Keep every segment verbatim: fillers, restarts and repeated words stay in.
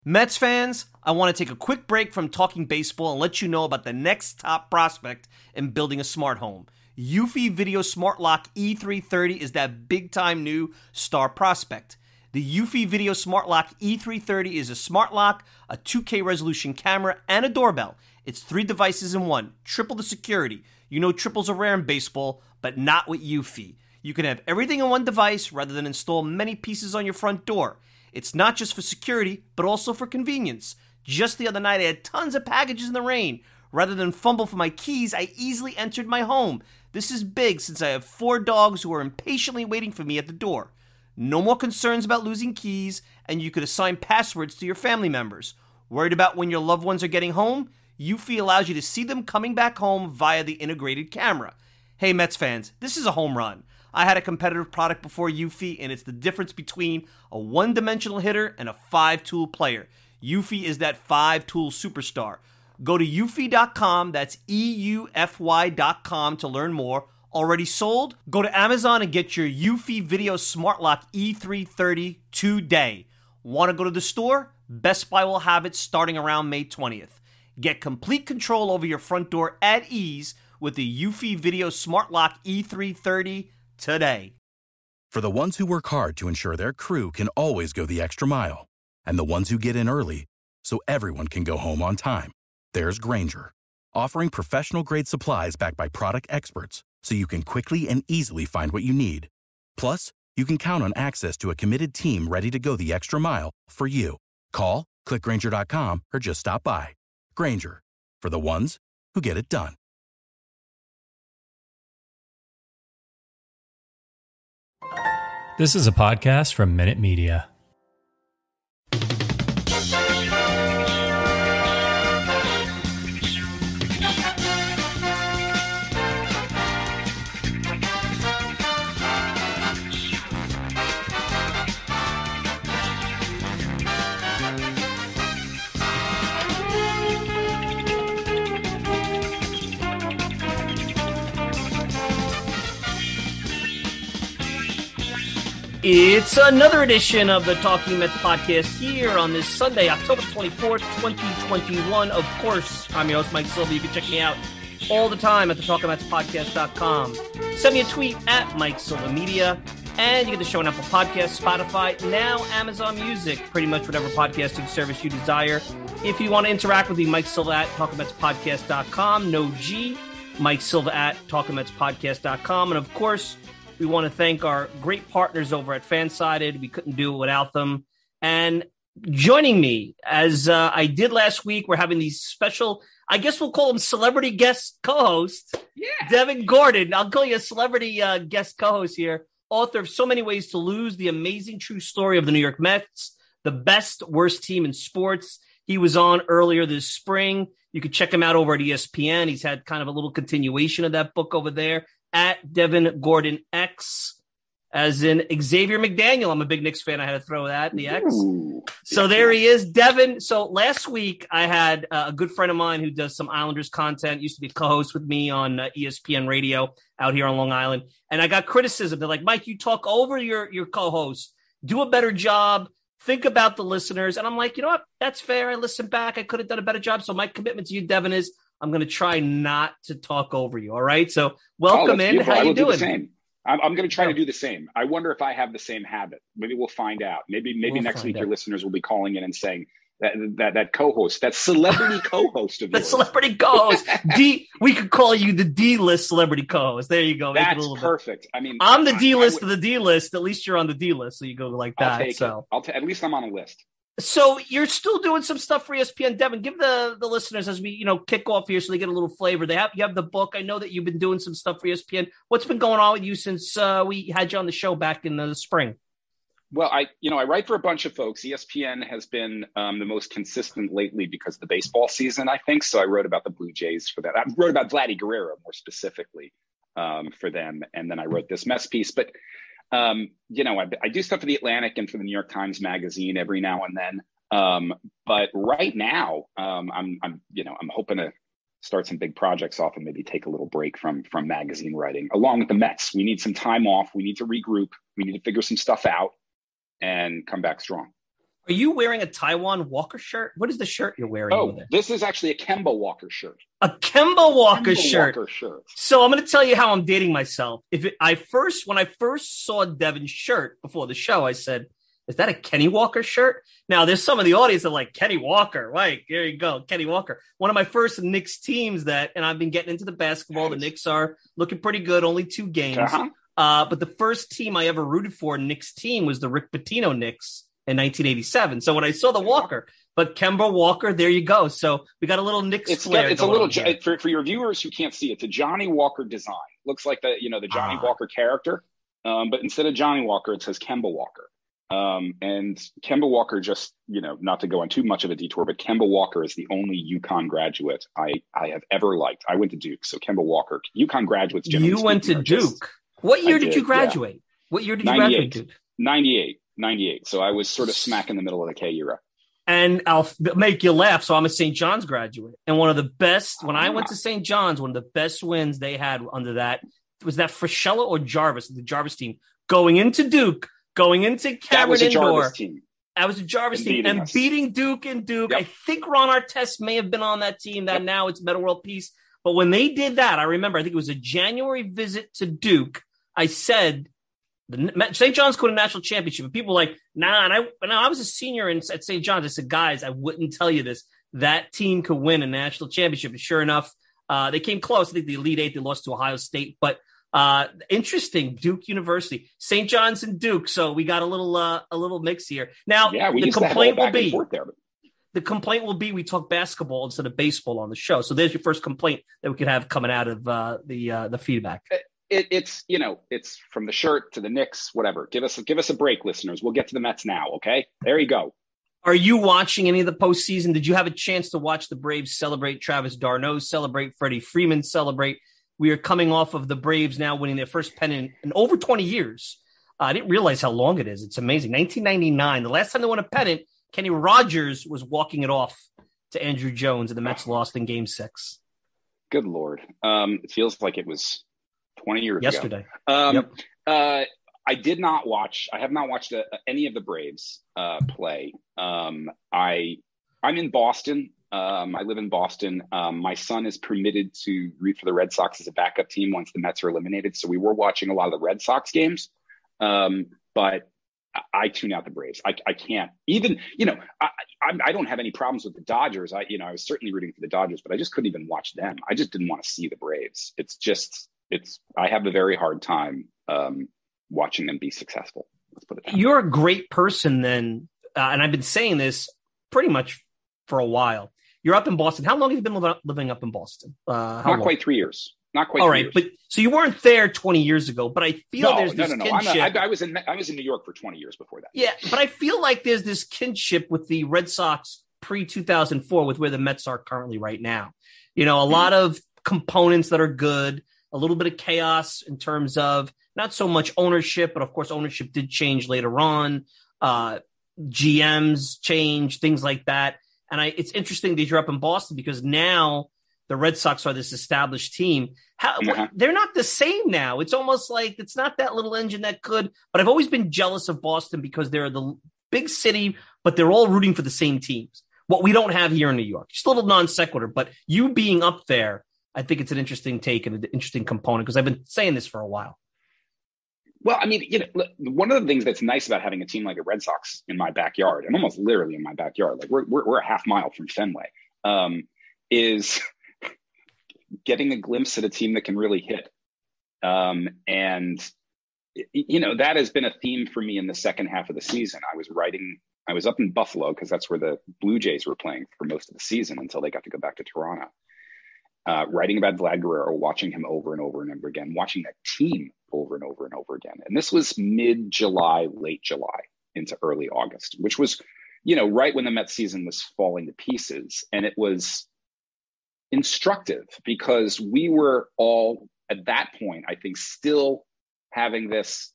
Mets fans, I want to take a quick break from talking baseball and let you know about the next top prospect in building a smart home. Eufy Video Smart Lock E three thirty is that big-time new star prospect. The Eufy Video Smart Lock E three thirty is a smart lock, a two K resolution camera, and a doorbell. It's three devices in one, triple the security. You know triples are rare in baseball, but not with Eufy. You can have everything in one device rather than install many pieces on your front door. It's not just for security, but also for convenience. Just the other night, I had tons of packages in the rain. Rather than fumble for my keys, I easily entered my home. This is big since I have four dogs who are impatiently waiting for me at the door. No more concerns about losing keys, and you could assign passwords to your family members. Worried about when your loved ones are getting home? Eufy allows you to see them coming back home via the integrated camera. Hey Mets fans, this is a home run. I had a competitive product before Eufy, and it's the difference between a one-dimensional hitter and a five-tool player. Eufy is that five-tool superstar. Go to eufy dot com, that's E U F Y dot com to learn more. Already sold? Go to Amazon and get your Eufy Video Smart Lock E three thirty today. Want to go to the store? Best Buy will have it starting around May twentieth. Get complete control over your front door at ease with the Eufy Video Smart Lock E three thirty today. For the ones who work hard to ensure their crew can always go the extra mile, and the ones who get in early so everyone can go home on time, there's Grainger, offering professional-grade supplies backed by product experts so you can quickly and easily find what you need. Plus, you can count on access to a committed team ready to go the extra mile for you. Call, click Grainger dot com, or just stop by. Grainger, for the ones who get it done. This is a podcast from Minute Media. It's another edition of the Talking Mets podcast here on this Sunday, October twenty-fourth, twenty twenty-one. Of course, I'm your host, Mike Silva. You can check me out all the time at the talking mets podcast dot com. Send me a tweet at Mike Silva Media, and you get the show on Apple Podcasts, Spotify, now Amazon Music, pretty much whatever podcasting service you desire. If you want to interact with me, Mike Silva at talking mets podcast dot com, no G, Mike Silva at talking mets podcast dot com, and of course, we want to thank our great partners over at Fansided. We couldn't do it without them. And joining me, as uh, I did last week, we're having these special, I guess we'll call them celebrity guest co-hosts. Yeah. Devin Gordon. I'll call you a celebrity uh, guest co-host here. Author of So Many Ways to Lose, the amazing true story of the New York Mets, the best, worst team in sports. He was on earlier this spring. You could check him out over at E S P N. He's had kind of a little continuation of that book over there. At Devin Gordon X, as in Xavier McDaniel. I'm a big Knicks fan. I had to throw that in the X. Ooh, so there he is, Devin. So last week I had uh, a good friend of mine who does some Islanders content, used to be a co-host with me on uh, E S P N Radio out here on Long Island. And I got criticism. They're like, Mike, you talk over your, your co-host. Do a better job. Think about the listeners. And I'm like, you know what? That's fair. I listened back. I could have done a better job. So my commitment to you, Devin, is I'm going to try not to talk over you. All right. So welcome oh, in. Beautiful. How you doing? Do the same. I'm, I'm going to try oh. to do the same. I wonder if I have the same habit. Maybe we'll find out. Maybe maybe we'll next week out. Your listeners will be calling in and saying that that that co-host, that celebrity co-host of the yours. celebrity co-host. D. We could call you the D-list celebrity co-host. There you go. Make That's it a little perfect. Bit. I mean, I'm the D-list of the D-list. At least you're on the D-list, so you go like that. I'll take so it. I'll t- at least I'm on a list. So you're still doing some stuff for E S P N, Devin. Give the, the listeners, as we you know kick off here, so they get a little flavor. They have you have the book. I know that you've been doing some stuff for E S P N. What's been going on with you since uh, we had you on the show back in the spring? Well, I you know I write for a bunch of folks. E S P N has been um, the most consistent lately because of the baseball season, I think. So I wrote about the Blue Jays for that. I wrote about Vladdy Guerrero more specifically um, for them, and then I wrote this Mets piece. But um, you know I, I do stuff for the Atlantic and for the New York Times Magazine every now and then. Um, but right now, um, I'm, I'm, you know, I'm hoping to start some big projects off and maybe take a little break from, from magazine writing along with the Mets. We need some time off. We need to regroup. We need to figure some stuff out and come back strong. Are you wearing a Taijuan Walker shirt? What is the shirt you're wearing? Oh, this is actually a Kemba Walker shirt. A Kemba Walker Kemba shirt. Walker shirt. So I'm going to tell you how I'm dating myself. If it, I first, when I first saw Devin's shirt before the show, I said, "Is that a Kenny Walker shirt?" Now, there's some of the audience that are like, Kenny Walker. Right, there you go, Kenny Walker. One of my first Knicks teams that, and I've been getting into the basketball. The Knicks are looking pretty good, only two games. Uh-huh. Uh, but the first team I ever rooted for, Knicks team, was the Rick Pitino Knicks in nineteen eighty-seven. So when I saw the Walker, but Kemba Walker, there you go. So we got a little Knicks it's flair. Got, it's a little for, for your viewers who can't see it. It's a Johnny Walker design. Looks like the you know the Johnny ah. Walker character, um, but instead of Johnny Walker, it says Kemba Walker. Um, and Kemba Walker, just you know, not to go on too much of a detour, but Kemba Walker is the only UConn graduate I I have ever liked. I went to Duke, so Kemba Walker, UConn graduates. You went to Duke. Just, what year did, did you graduate? Yeah. What year did you graduate? Duke? ninety-eight. ninety-eight. So I was sort of smack in the middle of the K era. And I'll make you laugh. So I'm a Saint John's graduate. And one of the best, when I went to Saint John's, one of the best wins they had under that, was that Frischella or Jarvis, the Jarvis team, going into Duke, going into Cameron That was a Indoor. Jarvis team. That was a Jarvis and team. Beating and us. beating Duke and Duke. Yep. I think Ron Artest may have been on that team. That yep. now it's Metta World Peace. But when they did that, I remember, I think it was a January visit to Duke. I said, the Saint John's could win a national championship, and people were like, nah. And I, and I was a senior in, at Saint John's. I said, guys, I wouldn't tell you this. That team could win a national championship. And sure enough, uh, they came close. I think the Elite Eight, they lost to Ohio State. But uh, interesting, Duke University, Saint John's and Duke. So we got a little uh, a little mix here. Now, yeah, we the used to complaint have all will back and be forth there, but... the complaint will be we talk basketball instead of baseball on the show. So there's your first complaint that we could have coming out of uh, the uh, the feedback. It, it's, you know, it's from the shirt to the Knicks, whatever. Give us, give us a break, listeners. We'll get to the Mets now, okay? There you go. Are you watching any of the postseason? Did you have a chance to watch the Braves celebrate, Travis d'Arnaud celebrate, Freddie Freeman celebrate? We are coming off of the Braves now winning their first pennant in over twenty years. Uh, I didn't realize how long it is. It's amazing. nineteen ninety-nine, the last time they won a pennant, Kenny Rogers was walking it off to Andrew Jones, and the Mets lost in game six. Good Lord. Um, it feels like it was twenty years Yesterday. ago. Um, yep. uh, I did not watch, I have not watched a, any of the Braves uh, play. Um, I, I'm in Boston. Um, I live in Boston. Um, my son is permitted to root for the Red Sox as a backup team once the Mets are eliminated. So we were watching a lot of the Red Sox games. Um, but I, I tune out the Braves. I, I can't even, you know, I, I, I don't have any problems with the Dodgers. I, you know, I was certainly rooting for the Dodgers, but I just couldn't even watch them. I just didn't want to see the Braves. It's just, it's, I have a very hard time um, watching them be successful. Let's put it that way. You're a great person then. Uh, and I've been saying this pretty much for a while. You're up in Boston. How long have you been li- living up in Boston? Uh, how Not long? quite three years. Not quite. All three right, years. but so you weren't there twenty years ago, but I feel no, there's no, this no, no. I'm kinship. a, I, I was in. I was in New York for twenty years before that. Yeah, but I feel like there's this kinship with the Red Sox pre two thousand four with where the Mets are currently right now. You know, a mm-hmm. lot of components that are good, a little bit of chaos in terms of not so much ownership, but of course ownership did change later on. Uh, G Ms change, things like that. And I, it's interesting that you're up in Boston because now the Red Sox are this established team. How, uh-huh. They're not the same now. It's almost like it's not that little engine that could, but I've always been jealous of Boston because they're the big city, but they're all rooting for the same teams. What we don't have here in New York. Just a little non sequitur, but you being up there, I think it's an interesting take and an interesting component because I've been saying this for a while. Well, I mean, you know, look, one of the things that's nice about having a team like the Red Sox in my backyard, and almost literally in my backyard, like we're we're, we're a half mile from Fenway, um, is getting a glimpse at a team that can really hit. Um, and you know, that has been a theme for me in the second half of the season. I was writing, I was up in Buffalo because that's where the Blue Jays were playing for most of the season until they got to go back to Toronto. Uh, writing about Vlad Guerrero, watching him over and over and over again, watching that team over and over and over again. And this was mid-July, late July into early August, which was, you know, right when the Mets season was falling to pieces. And it was instructive because we were all at that point, I think, still having this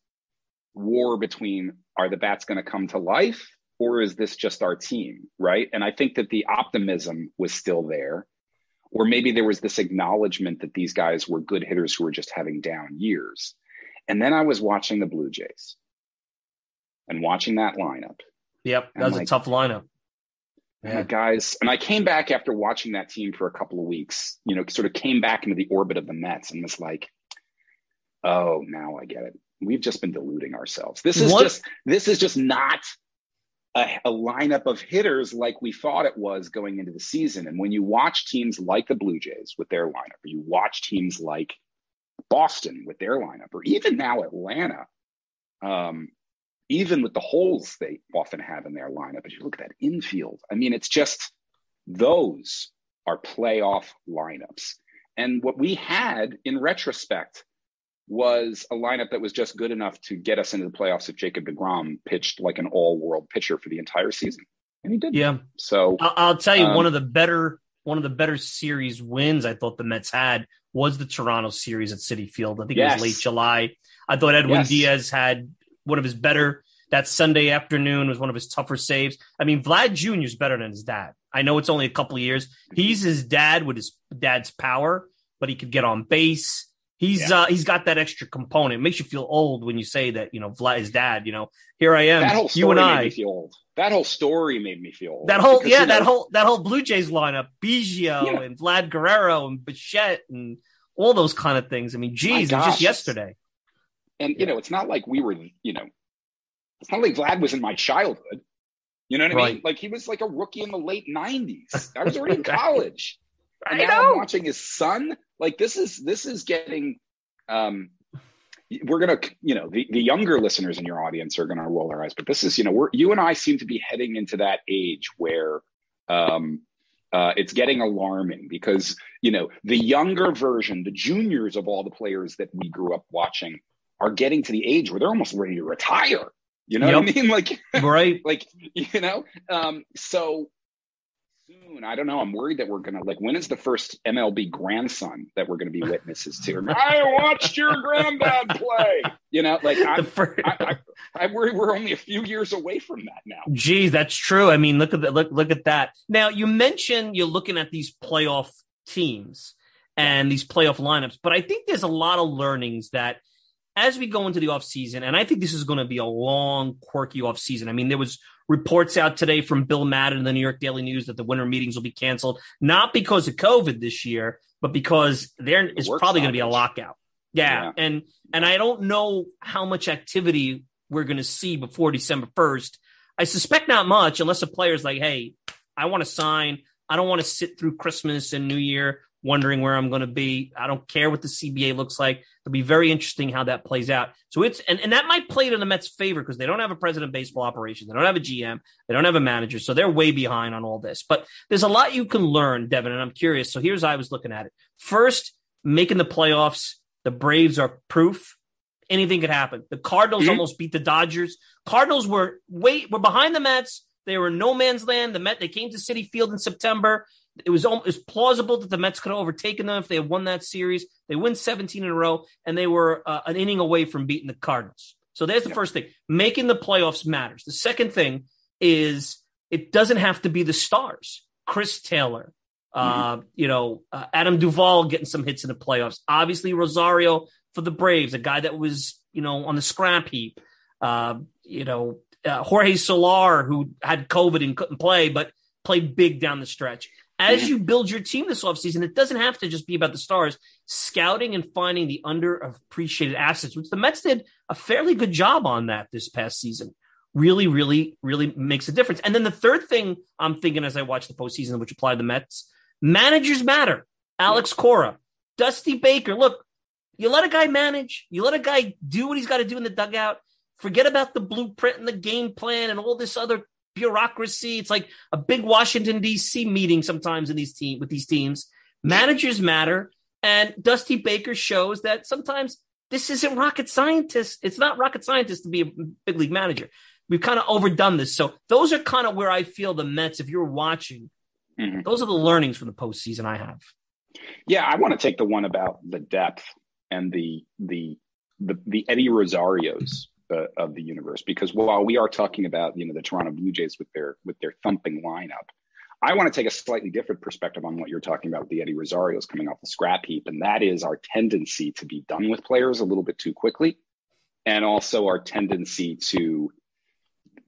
war between, are the bats going to come to life or is this just our team, right? And I think that the optimism was still there. Or maybe there was this acknowledgement that these guys were good hitters who were just having down years. And then I was watching the Blue Jays and watching that lineup Yep, that was like, a tough lineup. Yeah. Guys, and I came back after watching that team for a couple of weeks, you know, sort of came back into the orbit of the Mets and was like, oh, now I get it. We've just been deluding ourselves. This is what? just this is just not a, a lineup of hitters like we thought it was going into the season. And when you watch teams like the Blue Jays with their lineup, or you watch teams like Boston with their lineup, or even now Atlanta, um, even with the holes they often have in their lineup, as you look at that infield, I mean, it's just those are playoff lineups. And what we had in retrospect was a lineup that was just good enough to get us into the playoffs if Jacob deGrom pitched like an all-world pitcher for the entire season. And he did. Yeah. So I'll, I'll tell you, um, one of the better one of the better series wins I thought the Mets had was the Toronto series at Citi Field. I think yes. it was late July. I thought Edwin yes. Diaz had one of his better, that Sunday afternoon was one of his tougher saves. I mean, Vlad Junior is better than his dad. I know it's only a couple of years. He's his dad with his dad's power, but he could get on base. He's yeah. uh, he's got that extra component. It makes you feel old when you say that, you know, Vlad, his dad, you know, here I am, that whole story you and I. Made me feel old. That whole story made me feel old. That whole, because, yeah, you know, that whole, that whole Blue Jays lineup, Biggio yeah. and Vlad Guerrero and Bichette and all those kind of things. I mean, geez, it was just yesterday. And, you yeah. know, it's not like we were, you know, it's not like Vlad was in my childhood. You know what I right. mean? Like he was like a rookie in the late nineties. I was already in college. And I now know. I'm watching his son. Like this is, this is getting, um, we're going to, you know, the, the younger listeners in your audience are going to roll their eyes, but this is, you know, we're, you and I seem to be heading into that age where, um, uh, it's getting alarming because, you know, the younger version, the juniors of all the players that we grew up watching are getting to the age where they're almost ready to retire. You know yep. what I mean? Like, right. like, you know, um, so soon, I don't know. I'm worried that we're going to, like, when is the first M L B grandson that we're going to be witnesses to? I watched your granddad play, you know, like, I'm, first... I, I, I worry we're only a few years away from that now. Geez, that's true. I mean, look at that. Look, look at that. Now, you mentioned you're looking at these playoff teams and these playoff lineups, but I think there's a lot of learnings that, as we go into the offseason, and I think this is going to be a long, quirky offseason. I mean, there was reports out today from Bill Madden in the New York Daily News that the winter meetings will be canceled, not because of COVID this year, but because there is probably going to be a lockout. Yeah. yeah. And and I don't know how much activity we're going to see before December first. I suspect not much, unless a player's like, hey, I want to sign. I don't want to sit through Christmas and New Year wondering where I'm going to be. I don't care what the C B A looks like. It'll be very interesting how that plays out. So it's, and, and that might play to the Mets' favor because they don't have a president of baseball operations. They don't have a G M. They don't have a manager. So they're way behind on all this. But there's a lot you can learn, Devin, and I'm curious. So here's how I was looking at it. First, making the playoffs, the Braves are proof. Anything could happen. The Cardinals mm-hmm. almost beat the Dodgers. Cardinals were wait, were behind the Mets. They were in no man's land. The Met, they came to Citi Field in September. It was, it was plausible that the Mets could have overtaken them if they had won that series. They win seventeen in a row, and they were uh, an inning away from beating the Cardinals. So there's the yeah. first thing. Making the playoffs matters. The second thing is it doesn't have to be the stars. Chris Taylor, uh, mm-hmm. you know, uh, Adam Duvall getting some hits in the playoffs. Obviously, Rosario for the Braves, a guy that was, you know, on the scrap heap. Uh, you know, uh, Jorge Soler, who had COVID and couldn't play, but played big down the stretch. As you build your team this offseason, it doesn't have to just be about the stars. Scouting and finding the underappreciated assets, which the Mets did a fairly good job on that this past season, really, really, really makes a difference. And then the third thing I'm thinking as I watch the postseason, which applied to the Mets, managers matter. Alex Cora, Dusty Baker. Look, you let a guy manage. You let a guy do what he's got to do in the dugout. Forget about the blueprint and the game plan and all this other bureaucracy. It's like a big Washington, D C meeting sometimes in these team with these teams. Managers matter. And Dusty Baker shows that sometimes this isn't rocket scientist. It's not rocket scientist to be a big league manager. We've kind of overdone this. So those are kind of where I feel the Mets, if you're watching, mm-hmm. those are the learnings from the postseason I have. Yeah, I want to take the one about the depth and the the the, the Eddie Rosarios Uh, of the universe, because while we are talking about, you know, the Toronto Blue Jays with their with their thumping lineup, I want to take a slightly different perspective on what you're talking about with the Eddie Rosarios coming off the scrap heap, and that is our tendency to be done with players a little bit too quickly, and also our tendency to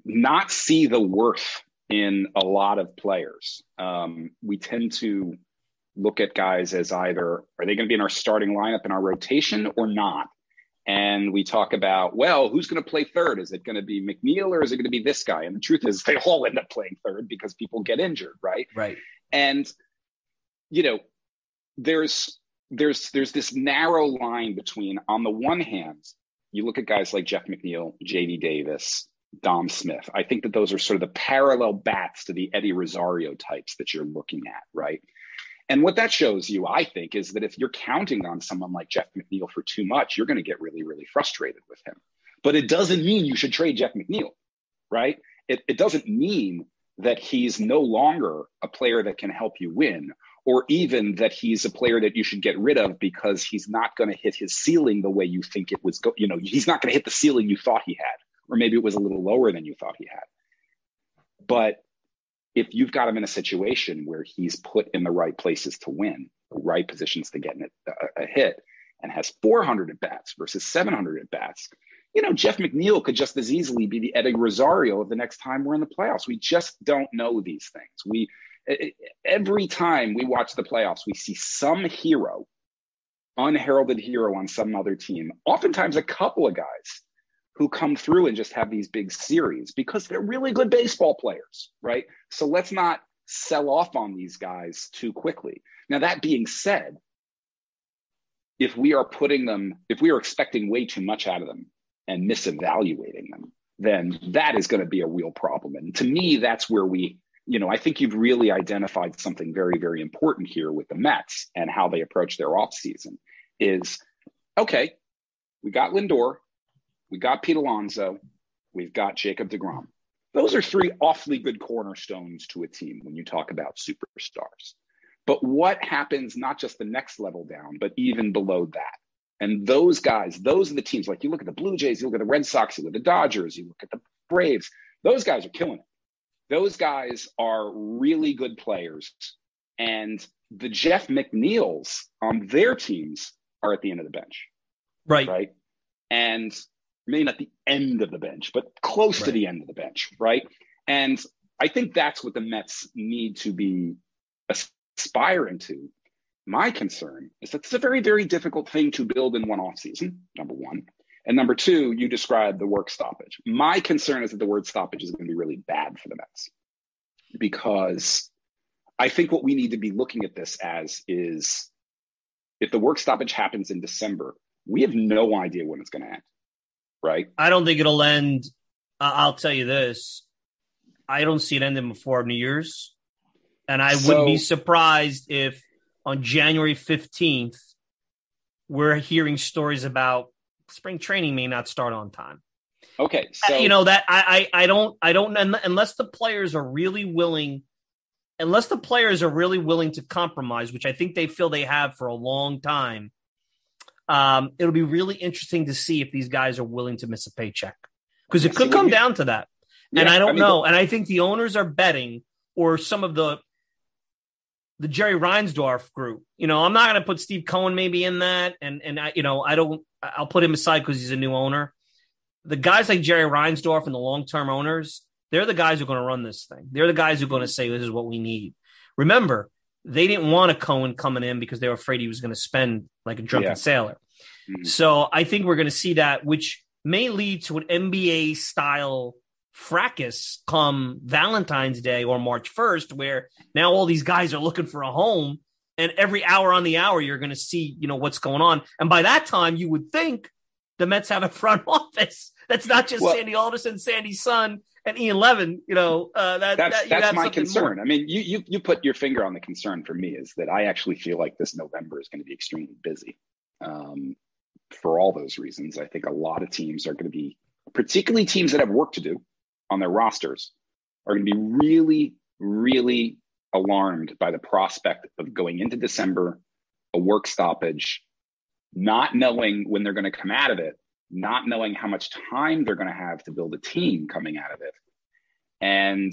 not see the worth in a lot of players. Um, we tend to look at guys as either, are they going to be in our starting lineup in our rotation or not? And we talk about, well, who's going to play third? Is it going to be McNeil or is it going to be this guy? And the truth is they all end up playing third because people get injured, right? Right. And, you know, there's there's there's this narrow line between, on the one hand, you look at guys like Jeff McNeil, J D Davis, Dom Smith. I think that those are sort of the parallel bats to the Eddie Rosario types that you're looking at, right? And what that shows you, I think, is that if you're counting on someone like Jeff McNeil for too much, you're going to get really, really frustrated with him. But it doesn't mean you should trade Jeff McNeil, right? It, it doesn't mean that he's no longer a player that can help you win, or even that he's a player that you should get rid of because he's not going to hit his ceiling the way you think it was, go- you know, he's not going to hit the ceiling you thought he had, or maybe it was a little lower than you thought he had. But if you've got him in a situation where he's put in the right places to win, the right positions to get a, a hit, and has four hundred at bats versus seven hundred at bats, you know, Jeff McNeil could just as easily be the Eddie Rosario of the next time we're in the playoffs. We just don't know these things. We every time we watch the playoffs, we see some hero, unheralded hero on some other team, oftentimes a couple of guys who come through and just have these big series because they're really good baseball players, right? So let's not sell off on these guys too quickly. Now, that being said, if we are putting them, if we are expecting way too much out of them and misevaluating them, then that is going to be a real problem. And to me, that's where we, you know, I think you've really identified something very, very important here with the Mets and how they approach their offseason is, okay, we got Lindor, we got Pete Alonso, we've got Jacob deGrom. Those are three awfully good cornerstones to a team when you talk about superstars. But what happens not just the next level down, but even below that? And those guys, those are the teams, like you look at the Blue Jays, you look at the Red Sox, you look at the Dodgers, you look at the Braves, those guys are killing it. Those guys are really good players. And the Jeff McNeils on their teams are at the end of the bench. Right. Right. And maybe not the end of the bench, but close right. to the end of the bench, right? And I think that's what the Mets need to be aspiring to. My concern is that it's a very, very difficult thing to build in one offseason, number one. And number two, you described the work stoppage. My concern is that the word stoppage is going to be really bad for the Mets, because I think what we need to be looking at this as is, if the work stoppage happens in December, we have no idea when it's going to end. Right. I don't think it'll end. Uh, I'll tell you this. I don't see it ending before New Year's. And I so, wouldn't be surprised if on January fifteenth, we're hearing stories about spring training may not start on time. Okay. So, you know, that I, I, I don't, I don't, unless the players are really willing, unless the players are really willing to compromise, which I think they feel they have for a long time. Um, it'll be really interesting to see if these guys are willing to miss a paycheck, because it could come down to that. Yeah, and I don't I mean, know. And I think the owners are betting, or some of the, the Jerry Reinsdorf group, you know, I'm not going to put Steve Cohen maybe in that. And, and I, you know, I don't, I'll put him aside because he's a new owner. The guys like Jerry Reinsdorf and the long-term owners, they're the guys who are going to run this thing. They're the guys who are going to say, this is what we need. Remember, they didn't want a Cohen coming in because they were afraid he was going to spend like a drunken yeah. sailor. Mm-hmm. So I think we're going to see that, which may lead to an N B A style fracas come Valentine's Day or March first, where now all these guys are looking for a home, and every hour on the hour, you're going to see, you know, what's going on. And by that time, you would think the Mets have a front office. That's not just well, Sandy Alderson, Sandy's son, and Ian Levin, you know, uh, that, that's, that, that's my concern. More. I mean, you, you, you put your finger on the concern for me, is that I actually feel like this November is going to be extremely busy. Um, for all those reasons, I think a lot of teams are going to be, particularly teams that have work to do on their rosters, are going to be really, really alarmed by the prospect of going into December, a work stoppage, not knowing when they're going to come out of it, not knowing how much time they're going to have to build a team coming out of it. And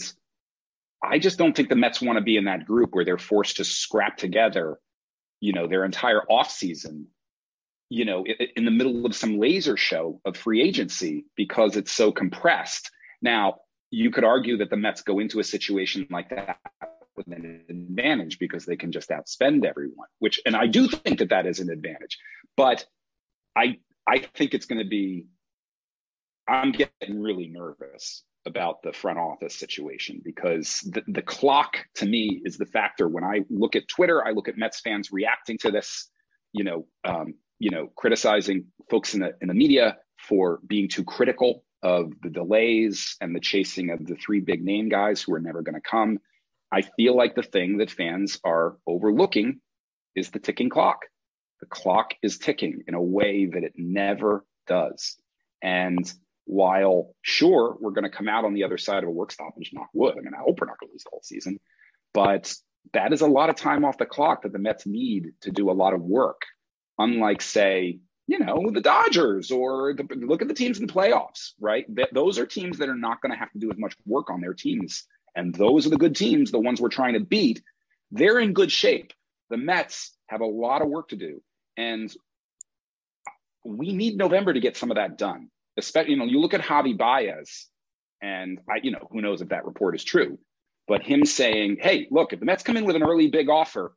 I just don't think the Mets want to be in that group where they're forced to scrap together, you know, their entire offseason, you know, in the middle of some laser show of free agency because it's so compressed. Now, you could argue that the Mets go into a situation like that with an advantage because they can just outspend everyone, which, and I do think that that is an advantage, but I, I think it's going to be, I'm getting really nervous about the front office situation because the, the clock to me is the factor. When I look at Twitter, I look at Mets fans reacting to this, you know, um, you know, criticizing folks in the, in the media for being too critical of the delays and the chasing of the three big name guys who are never going to come. I feel like the thing that fans are overlooking is the ticking clock. The clock is ticking in a way that it never does. And while sure, we're going to come out on the other side of a work stoppage, knock wood. I mean, I hope we're not going to lose the whole season, but that is a lot of time off the clock that the Mets need to do a lot of work. Unlike, say, you know, the Dodgers or the, look at the teams in the playoffs, right? Th- those are teams that are not going to have to do as much work on their teams. And those are the good teams, the ones we're trying to beat. They're in good shape. The Mets have a lot of work to do. And we need November to get some of that done. Especially, you know, you look at Javi Baez, and I, you know, who knows if that report is true, but him saying, "Hey, look, if the Mets come in with an early big offer,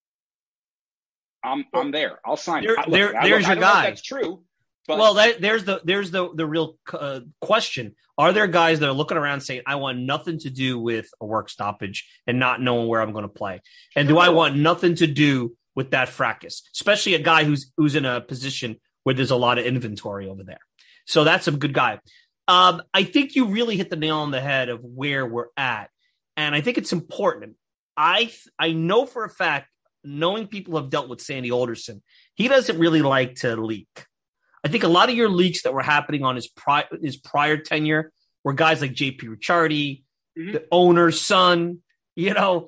I'm I'm there. I'll sign there, it." Look, there, I, there's I your guy. That's true. But well, that, there's the there's the the real uh, question: are there guys that are looking around saying, "I want nothing to do with a work stoppage and not knowing where I'm going to play," and do I want nothing to do with that fracas, especially a guy who's who's in a position where there's a lot of inventory over there? So that's a good guy. Um, I think you really hit the nail on the head of where we're at. And I think it's important. I I know for a fact, knowing people have dealt with Sandy Alderson, he doesn't really like to leak. I think a lot of your leaks that were happening on his, pri- his prior tenure were guys like J P Ricciardi, mm-hmm. the owner's son, you know,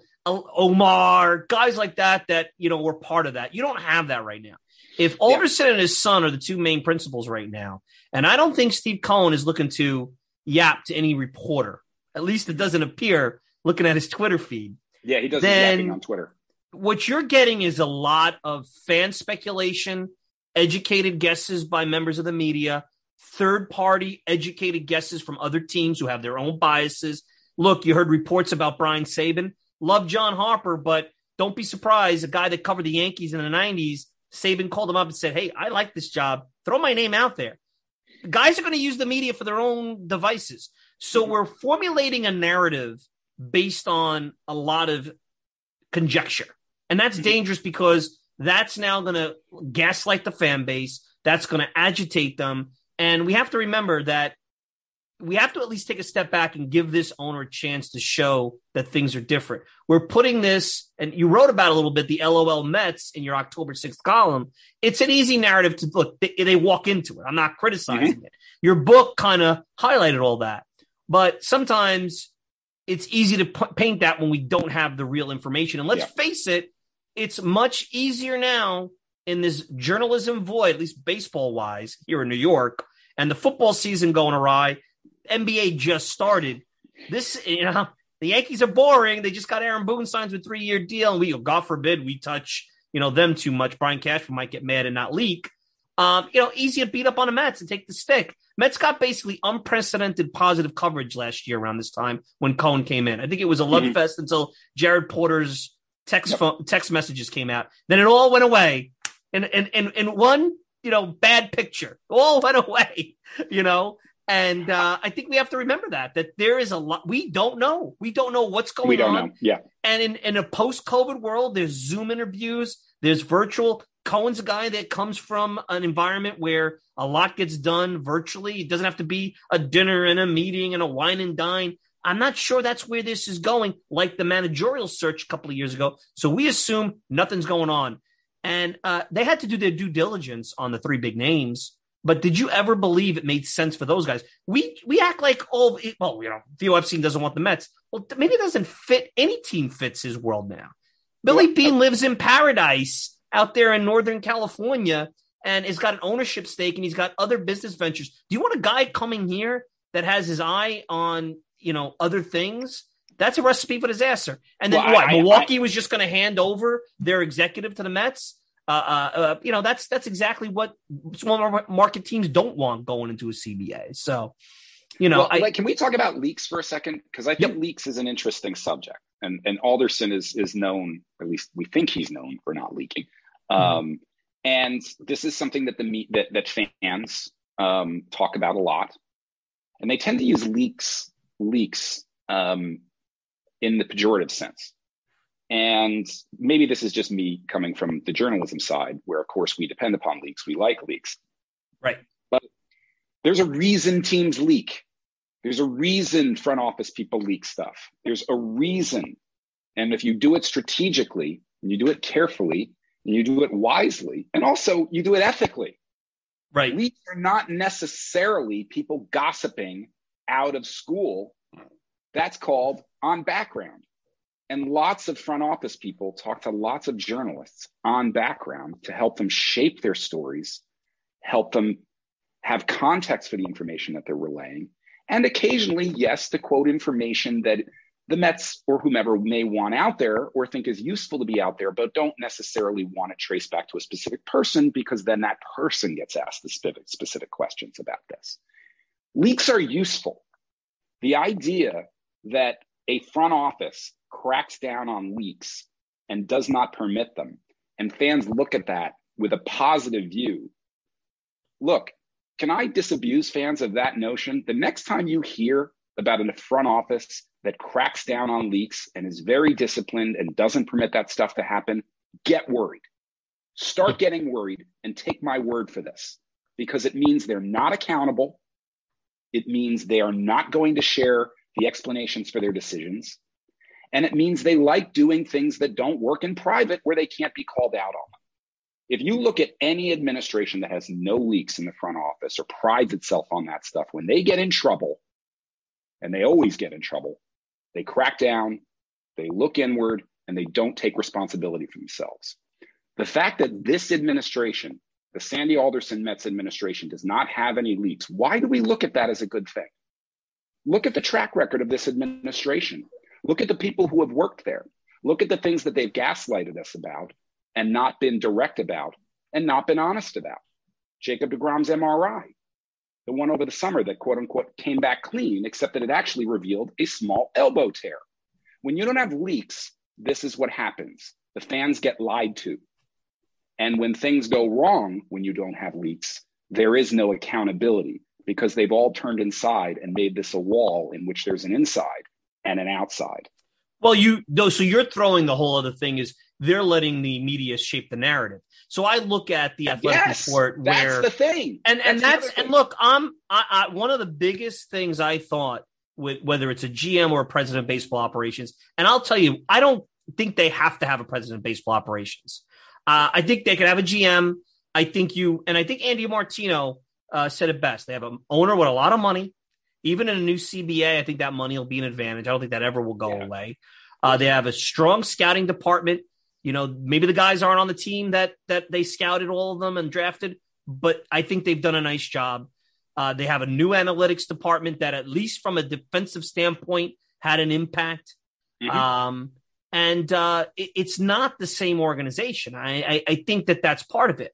Omar, guys like that, that, you know, were part of that. You don't have that right now. If Alderson yeah. and his son are the two main principals right now, and I don't think Steve Cohen is looking to yap to any reporter, at least it doesn't appear looking at his Twitter feed. Yeah, he does his yapping on Twitter. What you're getting is a lot of fan speculation, educated guesses by members of the media, third-party educated guesses from other teams who have their own biases. Look, you heard reports about Brian Saban. Love John Harper, but don't be surprised. A guy that covered the Yankees in the nineties, Saban called him up and said, "Hey, I like this job. Throw my name out there." Guys are going to use the media for their own devices. So we're formulating a narrative based on a lot of conjecture. And that's dangerous because that's now going to gaslight the fan base. That's going to agitate them. And we have to remember that we have to at least take a step back and give this owner a chance to show that things are different. We're putting this, and you wrote about a little bit, the L O L Mets in your October sixth column. It's an easy narrative to look. They, they walk into it. I'm not criticizing mm-hmm. it. Your book kind of highlighted all that. But sometimes it's easy to p- paint that when we don't have the real information. And let's yeah. face it, it's much easier now in this journalism void, at least baseball-wise, here in New York, and the football season going awry. N B A just started. This, you know, the Yankees are boring. They just got Aaron Boone signed with a three-year deal. And we, God forbid, we touch, you know, them too much. Brian Cashman might get mad and not leak. Um, you know, easy to beat up on the Mets and take the stick. Mets got basically unprecedented positive coverage last year around this time when Cohen came in. I think it was a love mm-hmm. fest until Jared Porter's text yep. phone, text messages came out. Then it all went away. And and and and one, you know, bad picture. It all went away, you know. And uh, I think we have to remember that, that there is a lot. We don't know. We don't know what's going on. We don't on. know. Yeah. And in, in a post-COVID world, there's Zoom interviews. There's virtual. Cohen's a guy that comes from an environment where a lot gets done virtually. It doesn't have to be a dinner and a meeting and a wine and dine. I'm not sure that's where this is going, like the managerial search a couple of years ago. So we assume nothing's going on. And uh, they had to do their due diligence on the three big names. But did you ever believe it made sense for those guys? We we act like, oh, well, you know, Theo Epstein doesn't want the Mets. Well, maybe it doesn't fit. Any team fits his world now. Billy Beane lives in paradise out there in Northern California and has got an ownership stake and he's got other business ventures. Do you want a guy coming here that has his eye on, you know, other things? That's a recipe for disaster. And then well, what? I, Milwaukee I, was just going to hand over their executive to the Mets? Uh, uh, uh, you know, that's that's exactly what small market teams don't want going into a C B A. So, You know, well, I, like, can we talk about leaks for a second? Because I think yep. leaks is an interesting subject, and and Alderson is is known, at least we think he's known for not leaking. Mm-hmm. Um, and this is something that the that that fans um, talk about a lot, and they tend to use leaks leaks um, in the pejorative sense. And maybe this is just me coming from the journalism side, where of course we depend upon leaks, we like leaks, right? But there's a reason teams leak. There's a reason front office people leak stuff. There's a reason. And if you do it strategically, and you do it carefully, and you do it wisely, and also you do it ethically. Right. Leaks are not necessarily people gossiping out of school. That's called on background. And lots of front office people talk to lots of journalists on background to help them shape their stories, help them have context for the information that they're relaying. And occasionally, yes, to quote information that the Mets or whomever may want out there or think is useful to be out there, but don't necessarily want to trace back to a specific person, because then that person gets asked the specific, specific questions about this. Leaks are useful. The idea that a front office cracks down on leaks and does not permit them, and fans look at that with a positive view. Look, can I disabuse fans of that notion? The next time you hear about a front office that cracks down on leaks and is very disciplined and doesn't permit that stuff to happen, get worried. Start getting worried and take my word for this, because it means they're not accountable. It means they are not going to share the explanations for their decisions. And it means they like doing things that don't work in private where they can't be called out on them. If you look at any administration that has no leaks in the front office or prides itself on that stuff, when they get in trouble, and they always get in trouble, they crack down, they look inward, and they don't take responsibility for themselves. The fact that this administration, the Sandy Alderson Mets administration, does not have any leaks, why do we look at that as a good thing? Look at the track record of this administration. Look at the people who have worked there. Look at the things that they've gaslighted us about and not been direct about and not been honest about. Jacob deGrom's M R I, the one over the summer that quote unquote came back clean, except that it actually revealed a small elbow tear. When you don't have leaks, this is what happens. The fans get lied to. And when things go wrong, when you don't have leaks, there is no accountability, because they've all turned inside and made this a wall in which there's an inside and an outside. Well, you no, so you're throwing the whole other thing is they're letting the media shape the narrative. So I look at the Athletic yes, report where that's the thing, and and that's that's and look, I'm I, I, one of the biggest things I thought with whether it's a G M or a president of baseball operations, and I'll tell you, I don't think they have to have a president of baseball operations. Uh, I think they could have a G M. I think you and I think Andy Martino uh, said it best. They have an owner with a lot of money. Even in a new C B A, I think that money will be an advantage. I don't think that ever will go yeah. away. Uh, they have a strong scouting department. You know, maybe the guys aren't on the team that that they scouted all of them and drafted, but I think they've done a nice job. Uh, they have a new analytics department that, at least from a defensive standpoint, had an impact. Mm-hmm. Um, and uh, it, it's not the same organization. I, I, I think that that's part of it.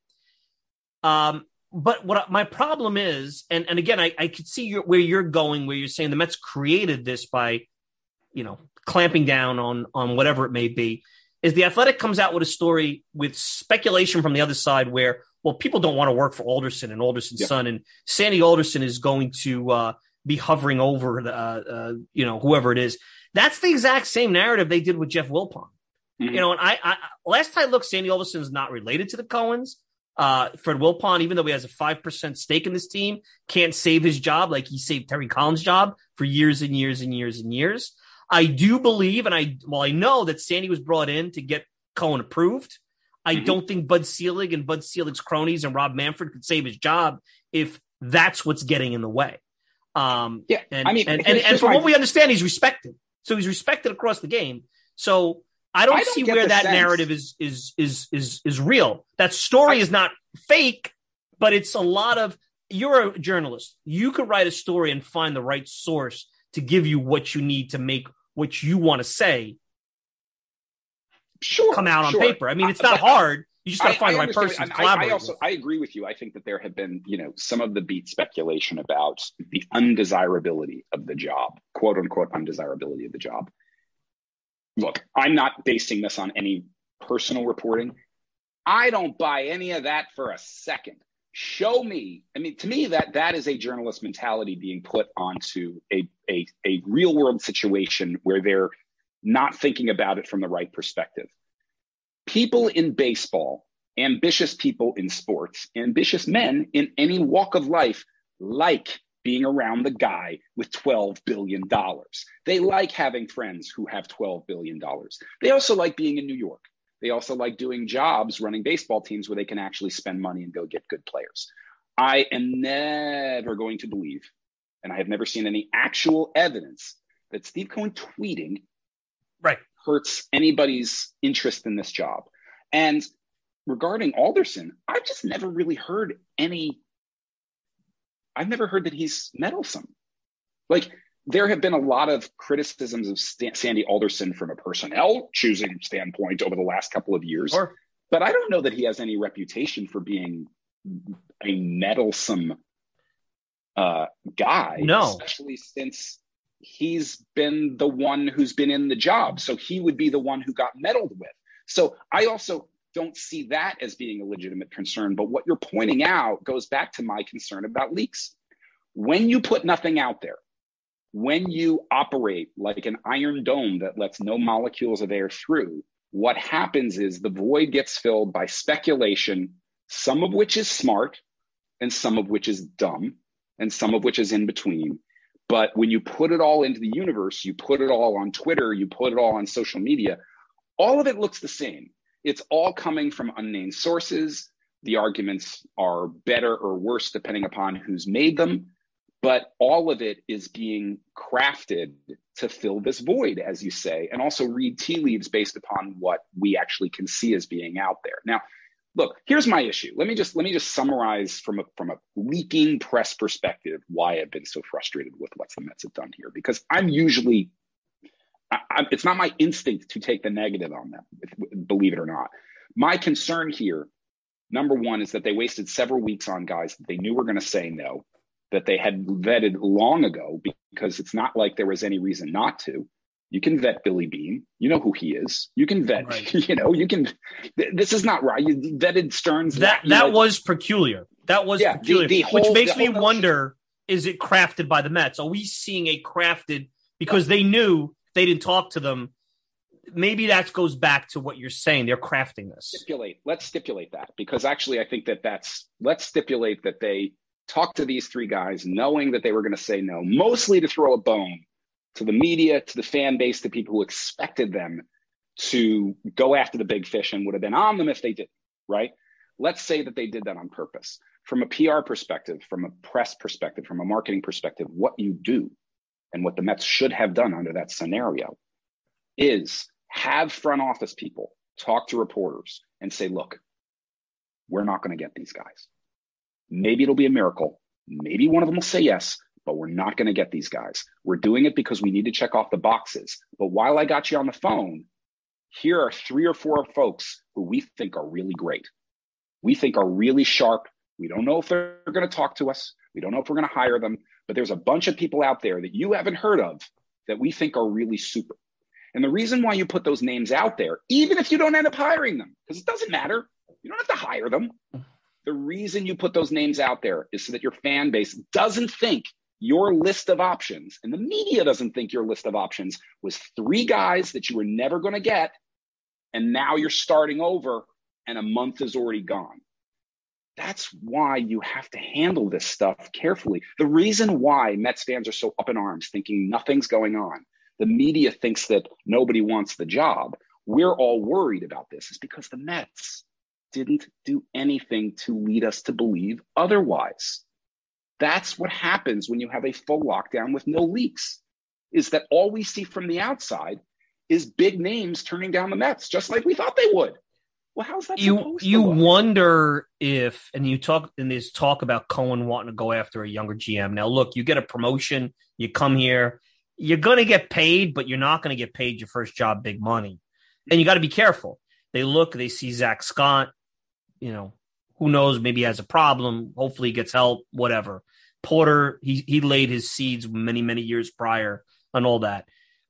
Um, But what my problem is, and, and again, I, I could see your, where you're going, where you're saying the Mets created this by, you know, clamping down on on whatever it may be, is the Athletic comes out with a story with speculation from the other side where, well, people don't want to work for Alderson and Alderson's yeah. son, and Sandy Alderson is going to uh, be hovering over, the, uh, uh, you know, whoever it is. That's the exact same narrative they did with Jeff Wilpon. Mm-hmm. You know, and I, I last I looked, Sandy Alderson is not related to the Cohens. Uh, Fred Wilpon, even though he has a five percent stake in this team, can't save his job like he saved Terry Collins' job for years and years and years and years. I do believe, and I well, I know that Sandy was brought in to get Cohen approved. I mm-hmm. don't think Bud Selig and Bud Selig's cronies and Rob Manfred could save his job if that's what's getting in the way. Um, yeah, and, I mean, and, and, and from what we understand, he's respected. So he's respected across the game. So I don't, I don't see where that sense. narrative is is is is is real. That story I, is not fake, but it's a lot of. You're a journalist. You could write a story and find the right source to give you what you need to make what you want to say sure, come out on sure. paper. I mean, it's not hard. You just got to find I, the I right person to I, collaborate I also with. I agree with you. I think that there have been, you know, some of the beat speculation about the undesirability of the job, quote unquote undesirability of the job. Look, I'm not basing this on any personal reporting. I don't buy any of that for a second. Show me. I mean, to me, that that is a journalist mentality being put onto a, a, a real world situation where they're not thinking about it from the right perspective. People in baseball, ambitious people in sports, ambitious men in any walk of life like being around the guy with twelve billion dollars. They like having friends who have twelve billion dollars. They also like being in New York. They also like doing jobs running baseball teams where they can actually spend money and go get good players. I am never going to believe, and I have never seen any actual evidence that Steve Cohen tweeting right. hurts anybody's interest in this job. And regarding Alderson, I've just never really heard any, I've never heard that he's meddlesome. Like, there have been a lot of criticisms of St- Sandy Alderson from a personnel choosing standpoint over the last couple of years. Sure. But I don't know that he has any reputation for being a meddlesome uh, guy, no. especially since he's been the one who's been in the job. So he would be the one who got meddled with. So I also don't see that as being a legitimate concern. But what you're pointing out goes back to my concern about leaks. When you put nothing out there, when you operate like an iron dome that lets no molecules of air through, what happens is the void gets filled by speculation, some of which is smart and some of which is dumb and some of which is in between. But when you put it all into the universe, you put it all on Twitter, you put it all on social media, all of it looks the same. It's all coming from unnamed sources. The arguments are better or worse depending upon who's made them. But all of it is being crafted to fill this void, as you say, and also read tea leaves based upon what we actually can see as being out there. Now, look, here's my issue. Let me just let me just summarize from a from a leaking press perspective why I've been so frustrated with what the Mets have done here. Because I'm usually, I, I, it's not my instinct to take the negative on them, if, believe it or not. My concern here, number one, is that they wasted several weeks on guys that they knew were going to say no, that they had vetted long ago, because it's not like there was any reason not to. You can vet Billy Beane. You know who he is. You can vet, right. you know, you can, th- this is not right. You vetted Stearns. That that, that was peculiar. That was yeah, peculiar, the, the whole, which makes me wonder, is it crafted by the Mets? Are we seeing a crafted, because they knew they didn't talk to them. Maybe that goes back to what you're saying. They're crafting this. Stipulate. Let's stipulate that, because actually I think that that's, let's stipulate that they talk to these three guys knowing that they were going to say no, mostly to throw a bone to the media, to the fan base, to people who expected them to go after the big fish and would have been on them if they didn't, right? Let's say that they did that on purpose. From a P R perspective, from a press perspective, from a marketing perspective, what you do and what the Mets should have done under that scenario is have front office people talk to reporters and say, look, we're not going to get these guys. Maybe it'll be a miracle. Maybe one of them will say yes, but we're not going to get these guys. We're doing it because we need to check off the boxes. But while I got you on the phone, here are three or four folks who we think are really great. We think are really sharp. We don't know if they're going to talk to us. We don't know if we're going to hire them, but there's a bunch of people out there that you haven't heard of that we think are really super. And the reason why you put those names out there, even if you don't end up hiring them, because it doesn't matter, you don't have to hire them. The reason you put those names out there is so that your fan base doesn't think your list of options, and the media doesn't think your list of options was three guys that you were never going to get, and now you're starting over and a month is already gone. That's why you have to handle this stuff carefully. The reason why Mets fans are so up in arms thinking nothing's going on, the media thinks that nobody wants the job, we're all worried about this, is because the Mets didn't do anything to lead us to believe otherwise. That's what happens when you have a full lockdown with no leaks, is that all we see from the outside is big names turning down the Mets, just like we thought they would. Well, how's that you, supposed you to look? wonder if, and you talk in this talk about Cohen wanting to go after a younger G M. Now, look, you get a promotion, you come here, you're going to get paid, but you're not going to get paid your first job big money. And you got to be careful. They look, they see Zach Scott. you know, who knows? Maybe he has a problem. Hopefully he gets help, whatever. Porter, he he laid his seeds many, many years prior and all that.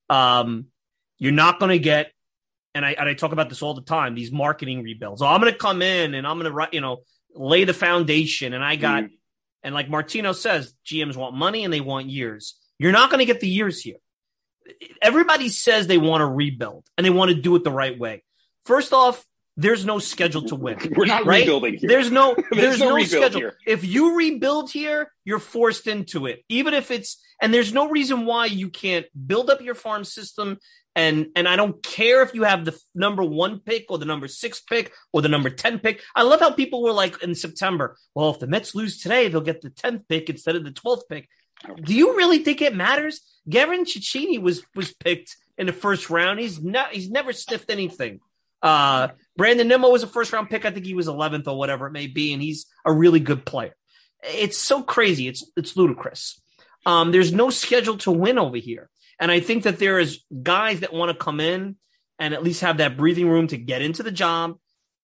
Um, you're not going to get, and I and I talk about this all the time, these marketing rebuilds. So I'm going to come in and I'm going to, you know, lay the foundation. And I got, mm. and like Martino says, G Ms want money and they want years. You're not going to get the years here. Everybody says they want to rebuild and they want to do it the right way. First off, there's no schedule to win. We're not right? rebuilding here. There's no, there's, there's no, no schedule. Here. If you rebuild here, you're forced into it. Even if it's, and there's no reason why you can't build up your farm system. And, and I don't care if you have the number one pick or the number six pick or the number ten pick. I love how people were like in September, well, if the Mets lose today, they'll get the tenth pick instead of the twelfth pick. Do you really think it matters? Gavin Cecchini was, was picked in the first round. He's not, he's never sniffed anything. Uh, Brandon Nimmo was a first round pick. I think he was eleventh or whatever it may be. And he's a really good player. It's so crazy. It's, it's ludicrous. Um, there's no schedule to win over here. And I think that there is guys that want to come in and at least have that breathing room to get into the job,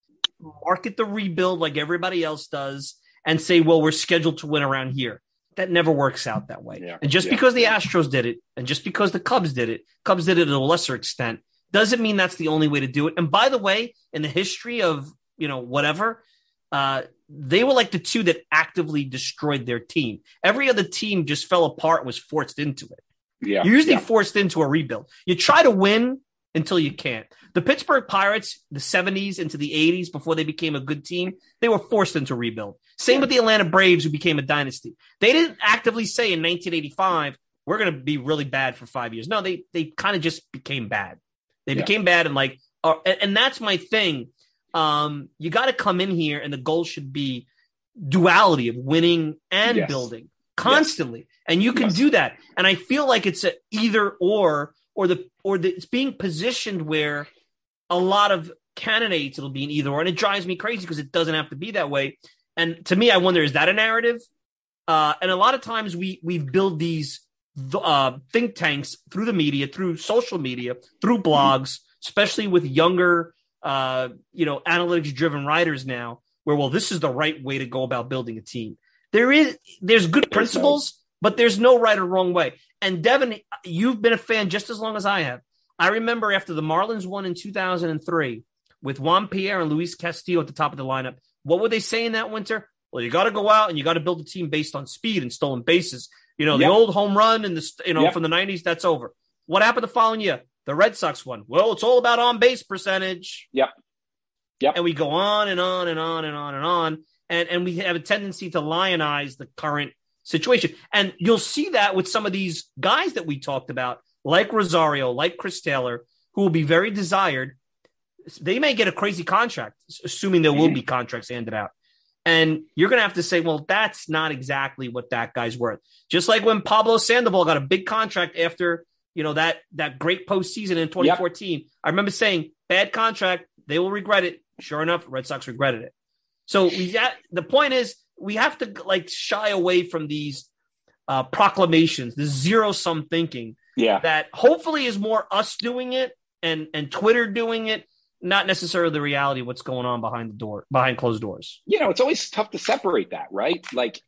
market the rebuild like everybody else does, and say, well, we're scheduled to win around here. That never works out that way. Yeah, and just yeah. because the Astros did it, and just because the Cubs did it, Cubs did it to a lesser extent, doesn't mean that's the only way to do it. And by the way, in the history of, you know, whatever, uh, they were like the two that actively destroyed their team. Every other team just fell apart, was forced into it. Yeah, You're usually yeah. forced into a rebuild. You try to win until you can't. The Pittsburgh Pirates, the seventies into the eighties, before they became a good team, they were forced into rebuild. Same yeah. with the Atlanta Braves, who became a dynasty. They didn't actively say in nineteen eighty-five, we're going to be really bad for five years. No, they they kind of just became bad. They yeah. became bad and like, uh, and, and that's my thing. Um, you got to come in here, and the goal should be duality of winning and yes. building constantly. Yes. And you can yes. do that. And I feel like it's a either or, or the, or the, it's being positioned where a lot of candidates, it'll be an either or. And it drives me crazy because it doesn't have to be that way. And to me, I wonder, is that a narrative? Uh, and a lot of times we, we build these uh, think tanks through the media, through social media, through blogs, especially with younger, uh, you know, analytics driven writers now, where, well, this is the right way to go about building a team. There is, there's good principles, but there's no right or wrong way. And Devin, you've been a fan just as long as I have. I remember after the Marlins won in two thousand three with Juan Pierre and Luis Castillo at the top of the lineup, what were they saying that winter? Well, you got to go out and you got to build a team based on speed and stolen bases. You know, yep. the old home run and the, you know, yep. from the nineties, that's over. What happened the following year? The Red Sox won. Well, it's all about on base percentage. Yep. Yep. And we go on and on and on and on and on. And, and we have a tendency to lionize the current situation. And you'll see that with some of these guys that we talked about, like Rosario, like Chris Taylor, who will be very desired. They may get a crazy contract, assuming there will be contracts handed out. And you're going to have to say, well, that's not exactly what that guy's worth. Just like when Pablo Sandoval got a big contract after, you know, that, that great postseason in twenty fourteen. Yep. I remember saying, bad contract, they will regret it. Sure enough, Red Sox regretted it. So we got, the point is, we have to like shy away from these uh, proclamations, the zero sum thinking yeah. that hopefully is more us doing it and, and Twitter doing it, not necessarily the reality of what's going on behind the door, behind closed doors. You know, it's always tough to separate that, right? Like,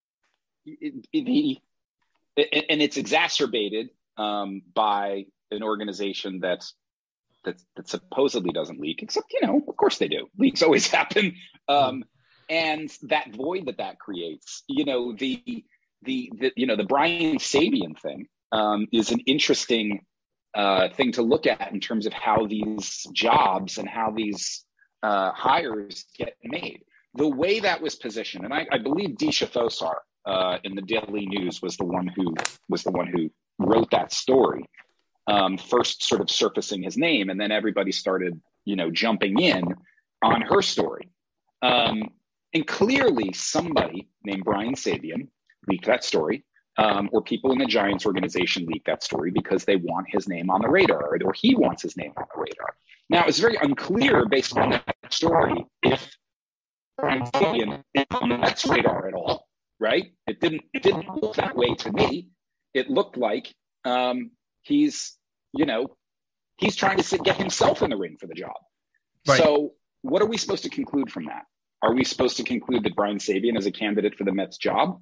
it, it, it, and it's exacerbated um, by an organization that's, that, that supposedly doesn't leak, except, you know, of course they do. Leaks always happen. Um, and that void that that creates, you know, the, the, the you know, the Brian Sabean thing um, is an interesting uh, thing to look at in terms of how these jobs and how these uh, hires get made. The way that was positioned, and I, I believe Disha Thosar uh, in the Daily News was the one who was the one who wrote that story. Um, first sort of surfacing his name, and then everybody started, you know, jumping in on her story. Um, and clearly somebody named Brian Sabean leaked that story, um, or people in the Giants organization leaked that story because they want his name on the radar, or he wants his name on the radar. Now, it's very unclear based on that story if Brian Sabean is on the Mets radar at all, right? It didn't, it didn't look that way to me. It looked like um, he's, you know, he's trying to sit, get himself in the ring for the job. Right. So what are we supposed to conclude from that? Are we supposed to conclude that Brian Sabean is a candidate for the Mets job?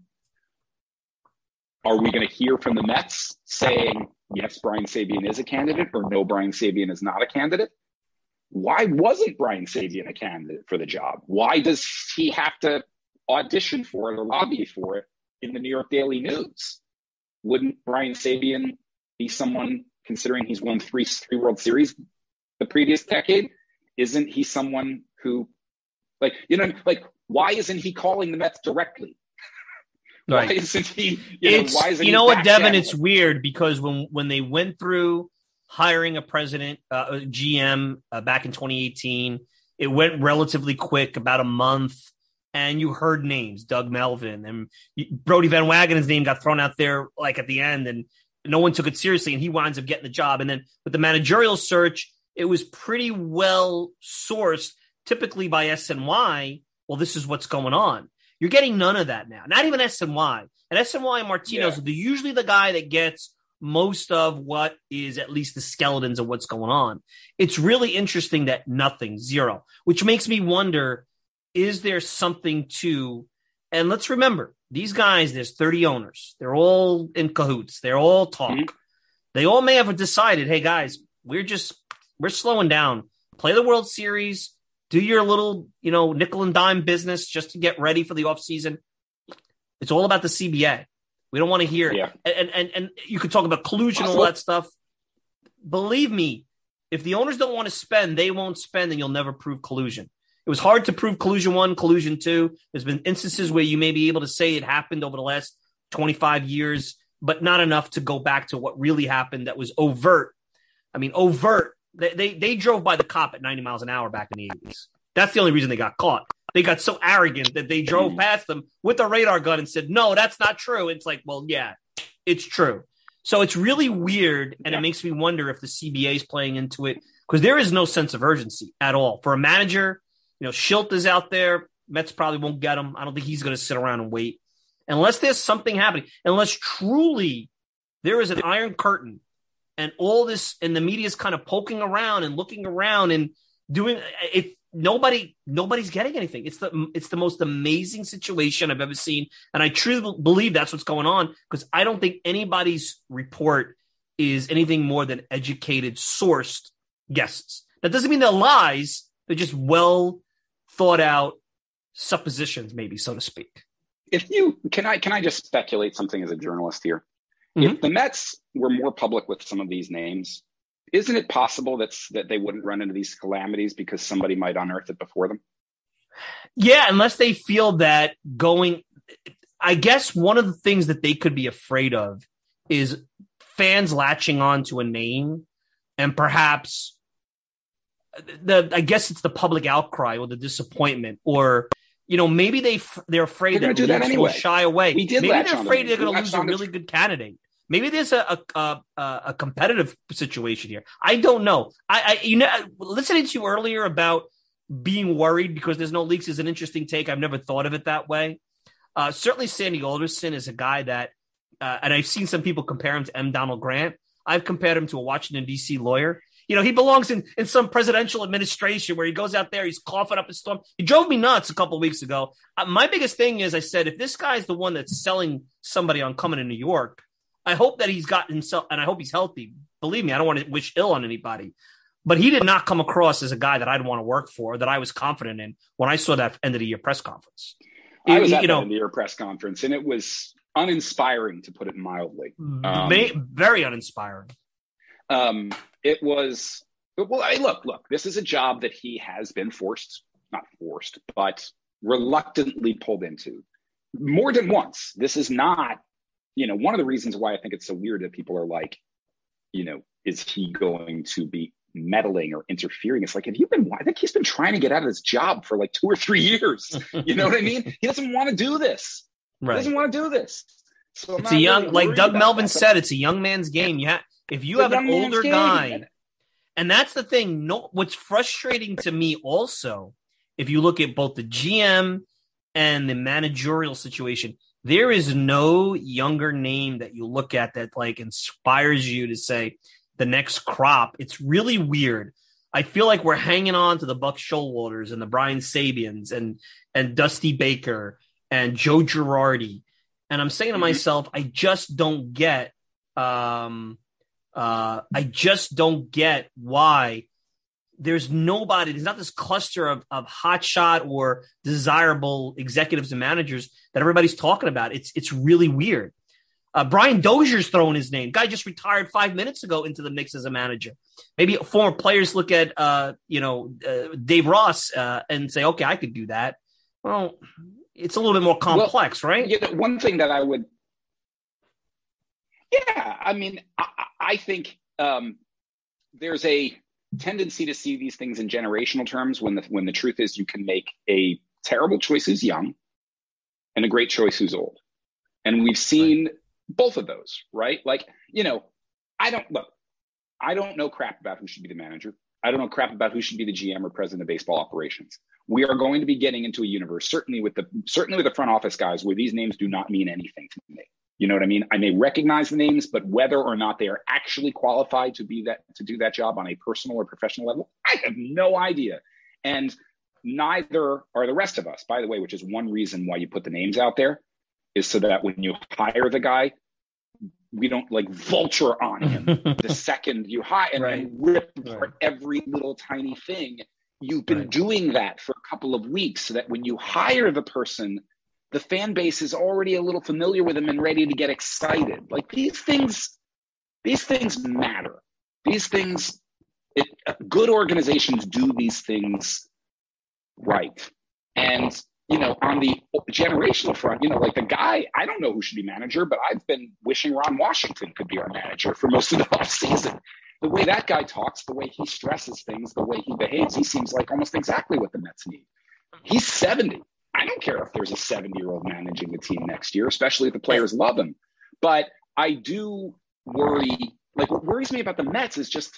Are we going to hear from the Mets saying, yes, Brian Sabean is a candidate, or no, Brian Sabean is not a candidate? Why wasn't Brian Sabean a candidate for the job? Why does he have to audition for it or lobby for it in the New York Daily News? Wouldn't Brian Sabean be someone, considering he's won three, three World Series the previous decade? Isn't he someone who, like, you know, like, why isn't he calling the Mets directly? Right. Why isn't he, you know, it's, why isn't you he know what, Devin, back it's weird because when, when they went through hiring a president, uh, a G M uh, back in twenty eighteen, it went relatively quick, about a month. And you heard names, Doug Melvin and Brody Van Wagenen's name got thrown out there like at the end, and no one took it seriously, and he winds up getting the job. And then with the managerial search, it was pretty well sourced, typically by S N Y. Well, this is what's going on. You're getting none of that now. Not even S N Y. And S N Y and Martino's, yeah. They're usually the guy that gets most of what is at least the skeletons of what's going on. It's really interesting that nothing, zero, which makes me wonder, is there something to, and let's remember, these guys, there's thirty owners. They're all in cahoots. They're all talk. Mm-hmm. They all may have decided, hey, guys, we're just, we're slowing down. Play the World Series. Do your little, you know, nickel and dime business just to get ready for the offseason. It's all about the C B A. We don't want to hear yeah. it. And, and, and you could talk about collusion and all that stuff. Believe me, if the owners don't want to spend, they won't spend, and you'll never prove collusion. It was hard to prove collusion one, collusion two. There's been instances where you may be able to say it happened over the last twenty-five years, but not enough to go back to what really happened that was overt. I mean, overt. They, they, they drove by the cop at ninety miles an hour back in the eighties. That's the only reason they got caught. They got so arrogant that they drove past them with a radar gun and said, no, that's not true. It's like, well, yeah, it's true. So it's really weird, and yeah. It makes me wonder if the C B A is playing into it, because there is no sense of urgency at all. For a manager, you know, Schilt is out there. Mets probably won't get him. I don't think he's going to sit around and wait. Unless there's something happening, unless truly there is an iron curtain and all this, and the media is kind of poking around and looking around and doing it. Nobody, nobody's getting anything. It's the, it's the most amazing situation I've ever seen. And I truly believe that's what's going on, because I don't think anybody's report is anything more than educated, sourced guesses. That doesn't mean they're lies. They're just well thought out suppositions, maybe, so to speak. If you, can I, can I just speculate something as a journalist here? Mm-hmm. If the Mets were more public with some of these names, isn't it possible that's, that they wouldn't run into these calamities because somebody might unearth it before them? Yeah, unless they feel that going – I guess one of the things that they could be afraid of is fans latching on to a name, and perhaps the I guess it's the public outcry or the disappointment, or you know, maybe they they're afraid they're that, do that anyway. will shy away. We did maybe latch they're on afraid them. they're going to lose a really good candidate. Maybe there's a a, a a competitive situation here. I don't know. I, I you know, listening to you earlier about being worried because there's no leaks is an interesting take. I've never thought of it that way. Uh, certainly, Sandy Alderson is a guy that, uh, and I've seen some people compare him to M. Donald Grant. I've compared him to a Washington, D C lawyer. You know, he belongs in, in some presidential administration where he goes out there, he's coughing up a storm. He drove me nuts a couple of weeks ago. Uh, my biggest thing is, I said, if this guy's the one that's selling somebody on coming to New York, I hope that he's got himself, and I hope he's healthy. Believe me, I don't want to wish ill on anybody. But he did not come across as a guy that I'd want to work for, that I was confident in when I saw that end of the year press conference. I was you, at you the know, end of the year press conference, and it was uninspiring, to put it mildly. Um, may, very uninspiring. Um, it was, well, I, look, look, this is a job that he has been forced, not forced, but reluctantly pulled into more than once. This is not, you know, one of the reasons why I think it's so weird that people are like, you know, is he going to be meddling or interfering? It's like, have you been, I think he's been trying to get out of his job for like two or three years. You know what I mean? He doesn't want to do this. Right. He doesn't want to do this. So it's a young, really like Doug Melvin said, it's a young man's game. You have, if you have an older guy, and that's the thing, no, what's frustrating to me also, if you look at both the G M and the managerial situation, there is no younger name that you look at that like inspires you to say the next crop. It's really weird. I feel like we're hanging on to the Buck Showalters and the Brian Sabians and and Dusty Baker and Joe Girardi. And I'm saying to myself, I just don't get um, uh, I just don't get why there's nobody, there's not this cluster of, of hotshot or desirable executives and managers that everybody's talking about. It's it's really weird. Uh, Brian Dozier's throwing his name. Guy just retired five minutes ago into the mix as a manager. Maybe former players look at, uh, you know, uh, Dave Ross uh, and say, okay, I could do that. Well, it's a little bit more complex, well, right? You know, one thing that I would, yeah, I mean, I, I think um, there's a tendency to see these things in generational terms when the when the truth is you can make a terrible choice who's young and a great choice who's old. And we've seen right. both of those, right? Like, you know, I don't look, I don't know crap about who should be the manager. I don't know crap about who should be the G M or president of baseball operations. We are going to be getting into a universe, certainly with the certainly with the front office guys, where these names do not mean anything to me. You know what I mean? I may recognize the names, but whether or not they are actually qualified to be that to do that job on a personal or professional level, I have no idea. And neither are the rest of us, by the way, which is one reason why you put the names out there, is so that when you hire the guy, we don't like vulture on him the second you hire and, right. and rip right. for every little tiny thing. You've been right. doing that for a couple of weeks so that when you hire the person, the fan base is already a little familiar with him and ready to get excited. Like these things, these things matter. These things, it, good organizations do these things right. And, you know, on the generational front, you know, like the guy, I don't know who should be manager, but I've been wishing Ron Washington could be our manager for most of the offseason. The way that guy talks, the way he stresses things, the way he behaves, he seems like almost exactly what the Mets need. He's seventy. I don't care if there's a seventy-year-old managing the team next year, especially if the players love him. But I do worry, like what worries me about the Mets is just,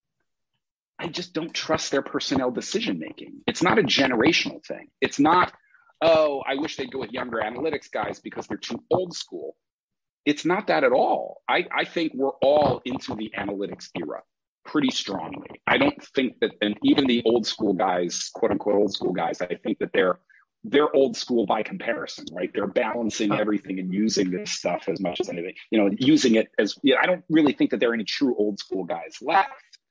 I just don't trust their personnel decision-making. It's not a generational thing. It's not, oh, I wish they'd go with younger analytics guys because they're too old school. It's not that at all. I, I think we're all into the analytics era pretty strongly. I don't think that, and even the old school guys, quote unquote old school guys, I think that they're they're old school by comparison, right? They're balancing everything and using this stuff as much as anything, you know, using it as, you know, I don't really think that there are any true old school guys left.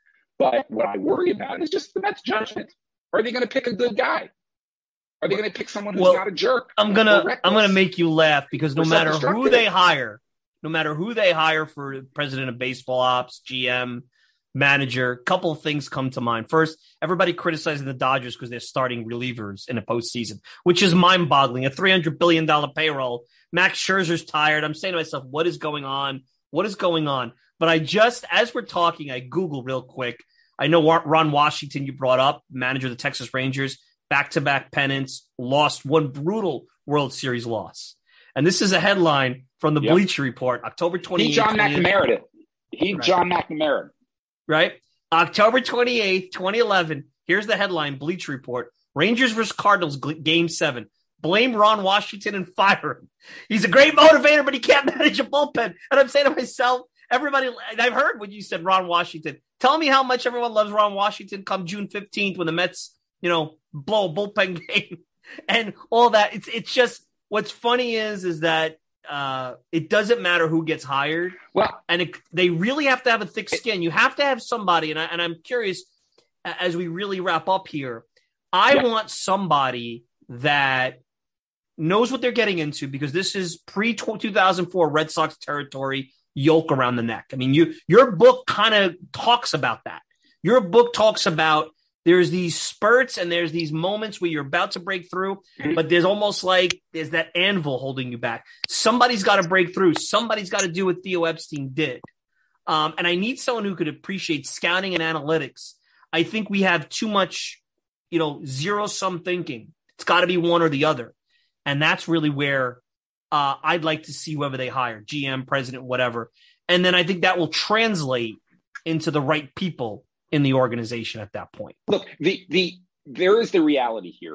But what I worry about is just the Mets' judgment. Are they going to pick a good guy? Are they going to pick someone who's well, not a jerk? I'm gonna I'm gonna make you laugh because no matter who they hire, no matter who they hire for president of baseball ops, G M, manager, a couple of things come to mind. First, everybody criticizing the Dodgers because they're starting relievers in a postseason, which is mind-boggling. A three hundred billion dollars payroll. Max Scherzer's tired. I'm saying to myself, what is going on? What is going on? But I just, as we're talking, I Googled real quick. I know Ron Washington you brought up, manager of the Texas Rangers, back-to-back pennants, lost one brutal World Series loss. And this is a headline from the yep. Bleacher Report, October twenty-eighth. He John McNamara it. He right. John McNamara. Right? October twenty-eighth, twenty eleven. Here's the headline, Bleacher Report. Rangers versus Cardinals, game seven. Blame Ron Washington and fire him. He's a great motivator, but he can't manage a bullpen. And I'm saying to myself, everybody, and I've heard when you said Ron Washington. Tell me how much everyone loves Ron Washington come June fifteenth when the Mets, you know, blow a bullpen game and all that. It's it's just, what's funny is, is that uh, it doesn't matter who gets hired. Well, and it, they really have to have a thick skin. You have to have somebody. And, I, and I'm curious, as we really wrap up here, I yeah. want somebody that knows what they're getting into, because this is pre two thousand four Red Sox territory, yoke around the neck. I mean, you your book kind of talks about that. Your book talks about there's these spurts and there's these moments where you're about to break through, but there's almost like there's that anvil holding you back. Somebody's got to break through. Somebody's got to do what Theo Epstein did. Um, and I need someone who could appreciate scouting and analytics. I think we have too much, you know, zero-sum thinking. It's got to be one or the other. And that's really where uh, I'd like to see whoever they hire, G M, president, whatever. And then I think that will translate into the right people in the organization at that point. Look, the the there is the reality here,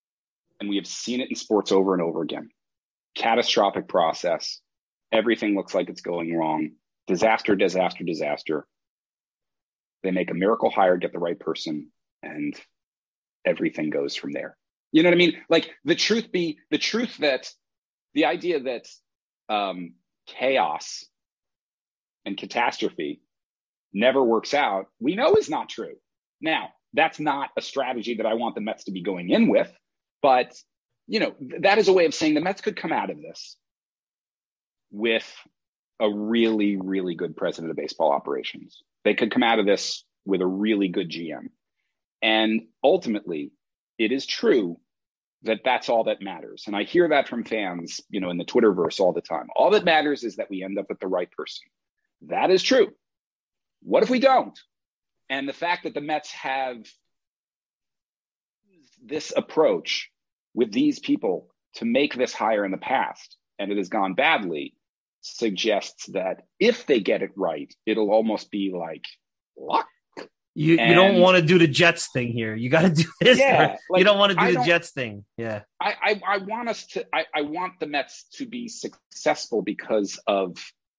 and we have seen it in sports over and over again. Catastrophic process. Everything looks like it's going wrong. Disaster, disaster, disaster. They make a miracle hire, get the right person, and everything goes from there. You know what I mean? Like the truth be the truth that the idea that um, chaos and catastrophe never works out, we know is not true. Now, that's not a strategy that I want the Mets to be going in with, but you know, that is a way of saying the Mets could come out of this with a really, really good president of baseball operations. They could come out of this with a really good G M. And ultimately, it is true that that's all that matters. And I hear that from fans, you know, in the Twitterverse all the time. All that matters is that we end up with the right person. That is true. What if we don't? And the fact that the Mets have this approach with these people to make this hire in the past, and it has gone badly, suggests that if they get it right, it'll almost be like luck. You and, you don't want to do the Jets thing here. You got to do this. Yeah, like, you don't want to do I the Jets thing. Yeah. I, I, I want us to, I, I want the Mets to be successful because of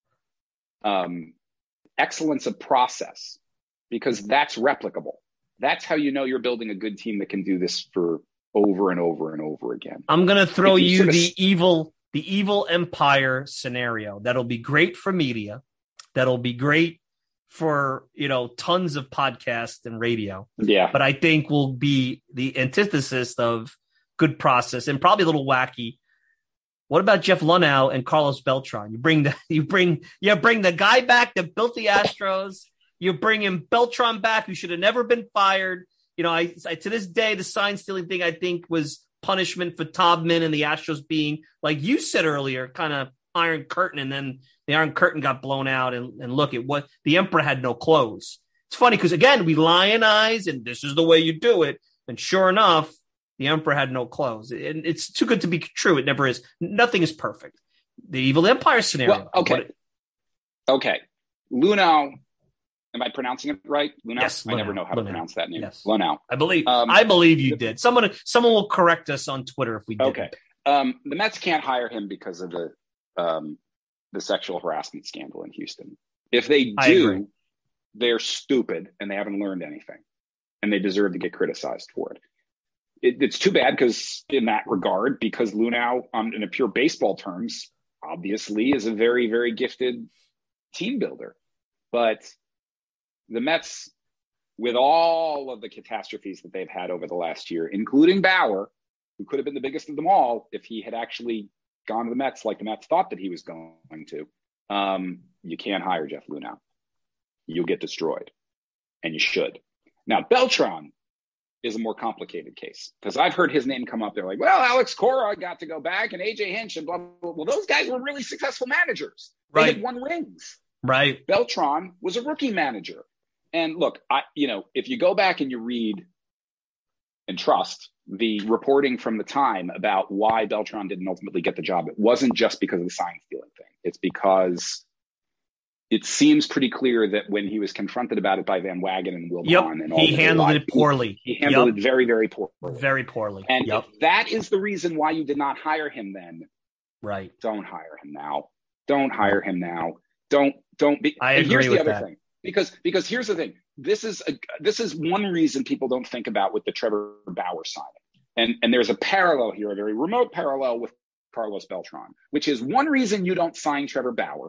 um, excellence of process, because that's replicable. That's how you know you're building a good team that can do this for over and over and over again. I'm going to throw you, you the of... evil, the evil empire scenario. That'll be great for media. That'll be great for, you know, tons of podcasts and radio. Yeah. But I think will be the antithesis of good process and probably a little wacky. What about Jeff Luhnow and Carlos Beltran? You bring the, you bring, you bring the guy back that built the Astros. You bring him Beltran back, who should have never been fired. You know, I, I to this day, the sign stealing thing, I think, was punishment for Taubman and the Astros being, like you said earlier, kind of Iron Curtain, and then the Iron Curtain got blown out. And, and look at what the Emperor had no clothes. It's funny because, again, we lionize and this is the way you do it. And sure enough, the Emperor had no clothes. And it's too good to be true. It never is. Nothing is perfect. The evil empire scenario. Well, okay. What, okay. Luhnow. Am I pronouncing it right? Luhnow? Yes, I Luhnow. never know how Luhnow. to pronounce that name. Yes. Luhnow. I believe. Um, I believe you did. Someone, someone will correct us on Twitter if we did. Okay. Um, the Mets can't hire him because of the um, the sexual harassment scandal in Houston. If they do, they're stupid and they haven't learned anything, and they deserve to get criticized for it. it it's too bad because in that regard, because Luhnow, um, in a pure baseball terms, obviously is a very, very gifted team builder, but the Mets, with all of the catastrophes that they've had over the last year, including Bauer, who could have been the biggest of them all if he had actually gone to the Mets like the Mets thought that he was going to, um, you can't hire Jeff Luhnow. You'll get destroyed, and you should. Now, Beltran is a more complicated case because I've heard his name come up. They're like, well, Alex Cora got to go back and A J Hinch and blah, blah, blah. Well, those guys were really successful managers. They Right. had won rings. Right. Beltran was a rookie manager. And look, I, you know, if you go back and you read and trust the reporting from the time about why Beltran didn't ultimately get the job, it wasn't just because of the sign stealing thing. It's because it seems pretty clear that when he was confronted about it by Van Wagen and Will Yep. Vaughn and all He the handled live, it poorly. He, he handled Yep. it very, very poorly. Very poorly. And Yep. if that is the reason why you did not hire him then, Right. don't hire him now. Don't hire him now. Don't don't be. I and agree here's the with other that. thing, because because here's the thing. This is a, this is one reason people don't think about with the Trevor Bauer signing, and and there's a parallel here, a very remote parallel with Carlos Beltran, which is one reason you don't sign Trevor Bauer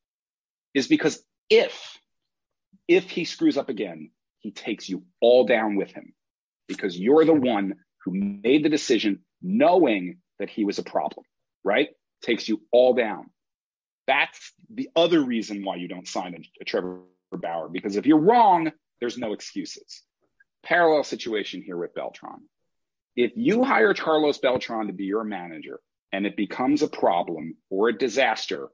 is because if if he screws up again, he takes you all down with him, because you're the one who made the decision knowing that he was a problem, right? Takes you all down. That's the other reason why you don't sign a, a Trevor Bauer, because if you're wrong, there's no excuses. Parallel situation here with Beltran. If you hire Carlos Beltran to be your manager and it becomes a problem or a disaster,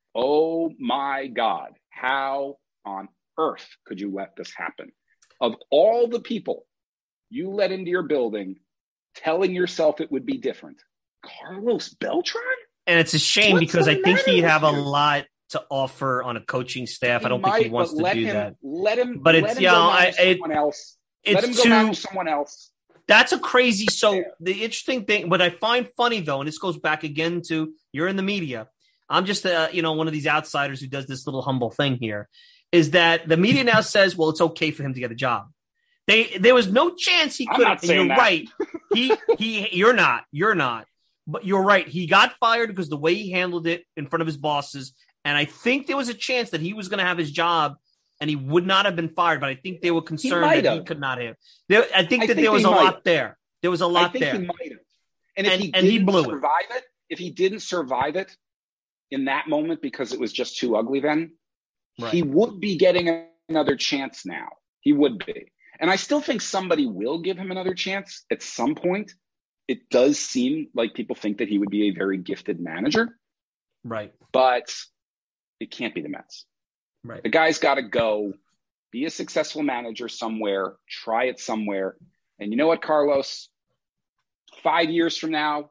oh my God, how on earth could you let this happen? Of all the people you let into your building telling yourself it would be different, Carlos Beltran? And it's a shame What's because the I think matter he'd with have a you? lot to offer on a coaching staff. He I don't might, think he wants but to let do him, that. Let him, But let it's, him yeah, go I, manage it, someone else. it's Let him go too, manage someone else. That's a crazy. So the interesting thing, what I find funny though, and this goes back again to you're in the media. I'm just, uh, you know, one of these outsiders who does this little humble thing here. is that the media now says, well, it's okay for him to get a job. They there was no chance he could have. You're that. right. He he. You're not. You're not. But you're right. He got fired because the way he handled it in front of his bosses, and I think there was a chance that he was going to have his job, and he would not have been fired. But I think they were concerned that have. he could not have. There, I think I that think there was a might. lot there. There was a lot I think there. He might have. And if and, he and he blew survive it. it, if he didn't survive it in that moment because it was just too ugly, then Right. he would be getting another chance now. He would be. And I still think somebody will give him another chance at some point. It does seem like people think that he would be a very gifted manager, Right. but it can't be the Mets. Right. The guy's got to go be a successful manager somewhere, try it somewhere. And you know what, Carlos? Five years from now,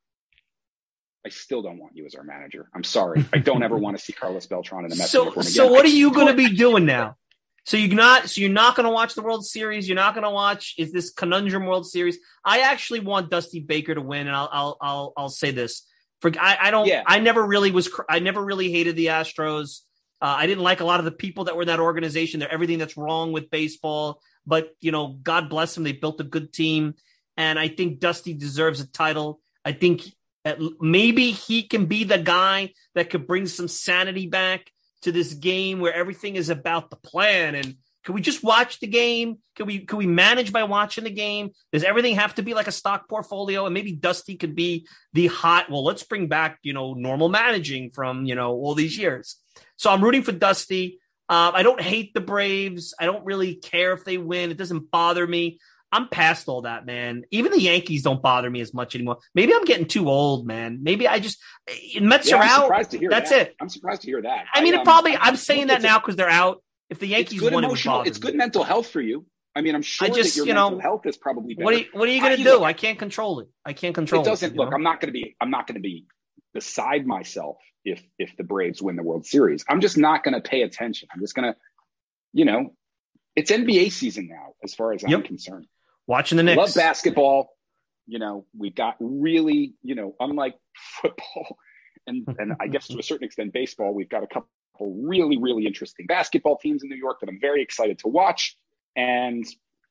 I still don't want you as our manager. I'm sorry. I don't ever want to see Carlos Beltran in a Mets So, uniform again. so what I are you going to could- be doing now? So you're not, so you're not going to watch the World Series. You're not going to watch. Is this conundrum World Series? I actually want Dusty Baker to win, and I'll, I'll, I'll, I'll say this. For I, I don't. Yeah. I never really was. I never really hated the Astros. Uh, I didn't like a lot of the people that were in that organization. They're everything that's wrong with baseball. But you know, God bless them. They built a good team, and I think Dusty deserves a title. I think that maybe he can be the guy that could bring some sanity back to this game where everything is about the plan. And can we just watch the game? Can we can we manage by watching the game? Does everything have to be like a stock portfolio? And maybe Dusty could be the hot, well, let's bring back, you know, normal managing from, you know, all these years. So I'm rooting for Dusty. Uh, I don't hate the Braves. I don't really care if they win. It doesn't bother me. I'm past all that, man. Even the Yankees don't bother me as much anymore. Maybe I'm getting too old, man. Maybe I just Mets Yeah, are I'm out. surprised to hear That's that. it. I'm surprised to hear that. I mean, I, it um, probably. I- I'm saying that it's a- now because they're out. If the It's Yankees good won, it would emotional. bother It's me. good mental health for you. I mean, I'm sure I just, that your you know, mental health is probably better. What are you, what are you going I- to look, do? I can't control it. I can't control It it. doesn't you look. know? I'm not going to be. I'm not going to be beside myself if if the Braves win the World Series. I'm just not going to pay attention. I'm just going to, you know, it's N B A season now, as far as I'm Yep. concerned. Watching the I Knicks. love basketball. You know, we got really, you know, unlike football and and I guess to a certain extent baseball, we've got a couple really, really interesting basketball teams in New York that I'm very excited to watch. And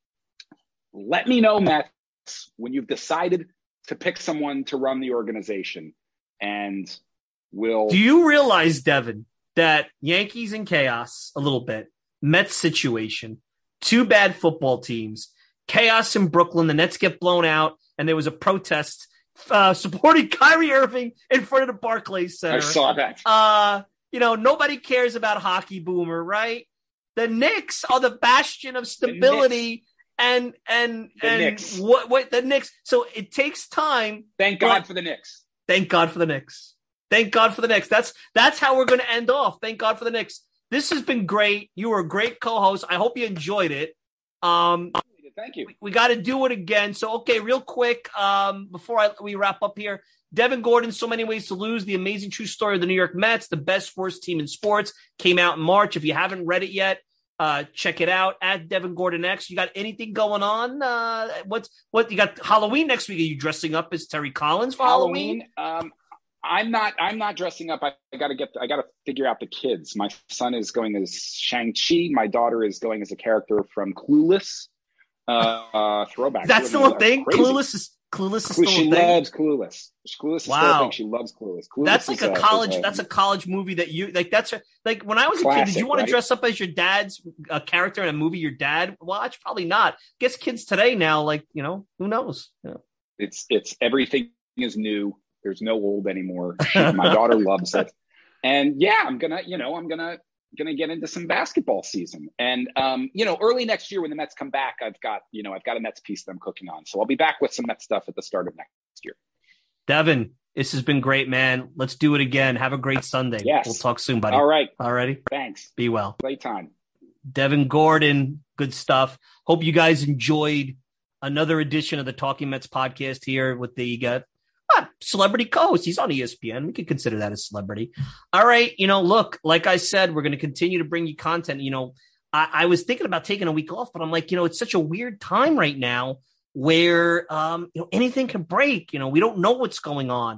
let me know, Mets, when you've decided to pick someone to run the organization, and we'll. Do you realize, Devin, that Yankees in chaos a little bit, Mets situation, two bad football teams, chaos in Brooklyn, the Nets get blown out, and there was a protest uh, supporting Kyrie Irving in front of the Barclays Center. I saw that. Uh, you know, nobody cares about Hockey Boomer, right? The Knicks are the bastion of stability, and and The and Knicks. what what the Knicks. So it takes time. Thank God but- for the Knicks. Thank God for the Knicks. Thank God for the Knicks. That's that's how we're going to end off. Thank God for the Knicks. This has been great. You were a great co-host. I hope you enjoyed it. Um, Thank you. we, we got to do it again. So, okay, real quick, um, before I, we wrap up here, Devin Gordon, So Many Ways to Lose, The Amazing True Story of the New York Mets, the best, worst team in sports, came out in March. If you haven't read it yet, uh, check it out at Devin Gordon X. You got anything going on? Uh, what's what you got? Halloween next week. Are you dressing up as Terry Collins for Halloween? Halloween. Um, I'm not. I'm not dressing up. I, I got to get. I got to figure out the kids. My son is going as Shang-Chi. My daughter is going as a character from Clueless. Uh, uh throwback. That's still a thing. Crazy. Clueless is Clueless is Clueless. still She a thing. loves Clueless. Clueless is still a Wow. thing. She loves Clueless. Clueless That's like is a college. is That's a college movie that you like. That's a, like when I was a kid. Did Classic, you want right? to dress up as your dad's uh, character in a movie your dad watched? Probably not. Guess kids today now, like you know, who knows? Yeah. It's it's everything is new. There's no old anymore. She, my daughter loves it, and yeah, I'm gonna you know I'm gonna gonna get into some basketball season, and um you know early next year when the Mets come back, I've got you know I've got a Mets piece that I'm cooking on, so I'll be back with some Mets stuff at the start of next year. Devin, this has been great, man. Let's do it again. Have a great Sunday. Yes. We'll talk soon, buddy. All right, All righty. thanks. Be well. Playtime. Devin Gordon, good stuff. Hope you guys enjoyed another edition of the Talking Mets podcast here with the uh, ah, celebrity co-host. He's on E S P N. We could consider that a celebrity. All right. You know, look, like I said, we're going to continue to bring you content. You know, I, I was thinking about taking a week off, but I'm like, you know, it's such a weird time right now where, um, you know, anything can break. You know, we don't know what's going on.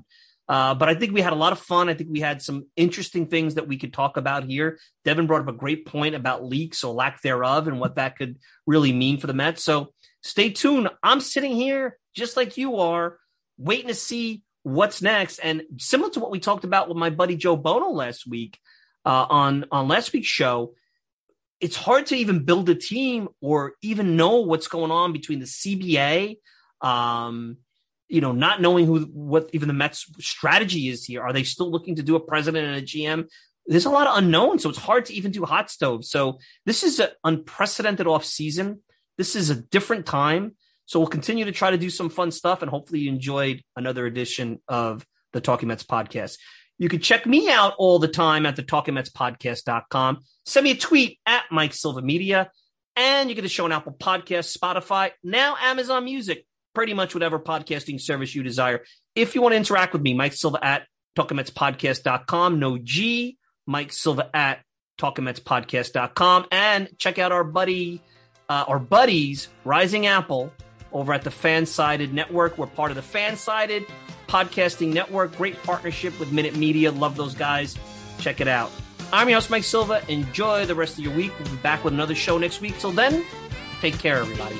Uh, but I think we had a lot of fun. I think we had some interesting things that we could talk about here. Devin brought up a great point about leaks or lack thereof and what that could really mean for the Mets. So stay tuned. I'm sitting here just like you are, waiting to see what's next. And similar to what we talked about with my buddy Joe Bono last week uh, on, on last week's show, it's hard to even build a team or even know what's going on between the C B A, um, you know, not knowing who, what even the Mets strategy is here. Are they still looking to do a president and a G M? There's a lot of unknowns, so it's hard to even do hot stove. So this is an unprecedented off season. This is a different time. So we'll continue to try to do some fun stuff, and hopefully you enjoyed another edition of the Talking Mets podcast. You can check me out all the time at the talking mets podcast dot com. Send me a tweet at Mike Silva Media, and you get the show on Apple Podcasts, Spotify, now Amazon Music, pretty much whatever podcasting service you desire. If you want to interact with me, Mike Silva at talking mets podcast dot com. No G, Mike Silva at talking mets podcast dot com. And check out our buddy, uh, our buddies, Rising Apple, over at the Fansided Network. We're part of the Fansided Podcasting Network. Great partnership with Minute Media. Love those guys. Check it out. I'm your host, Mike Silva. Enjoy the rest of your week. We'll be back with another show next week. Till then, take care, everybody.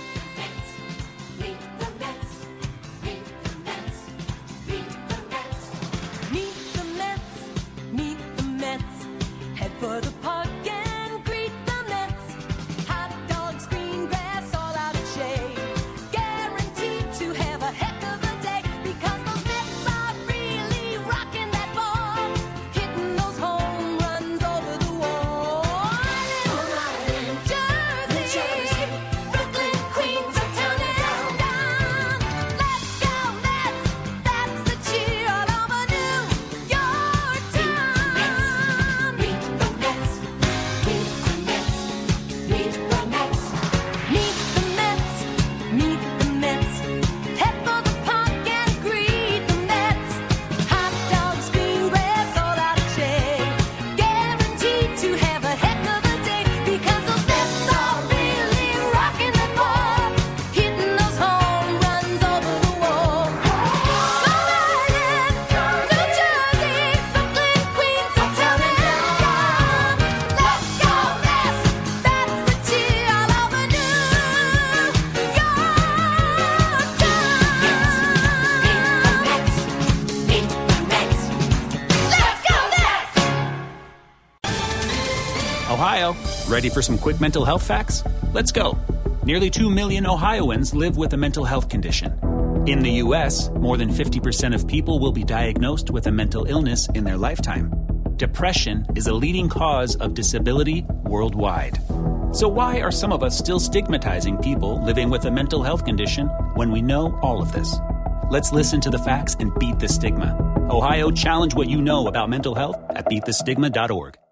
Ready for some quick mental health facts? Let's go. Nearly two million Ohioans live with a mental health condition. In the U S, more than fifty percent of people will be diagnosed with a mental illness in their lifetime. Depression is a leading cause of disability worldwide. So why are some of us still stigmatizing people living with a mental health condition when we know all of this? Let's listen to the facts and beat the stigma. Ohio, challenge what you know about mental health at beat the stigma dot org.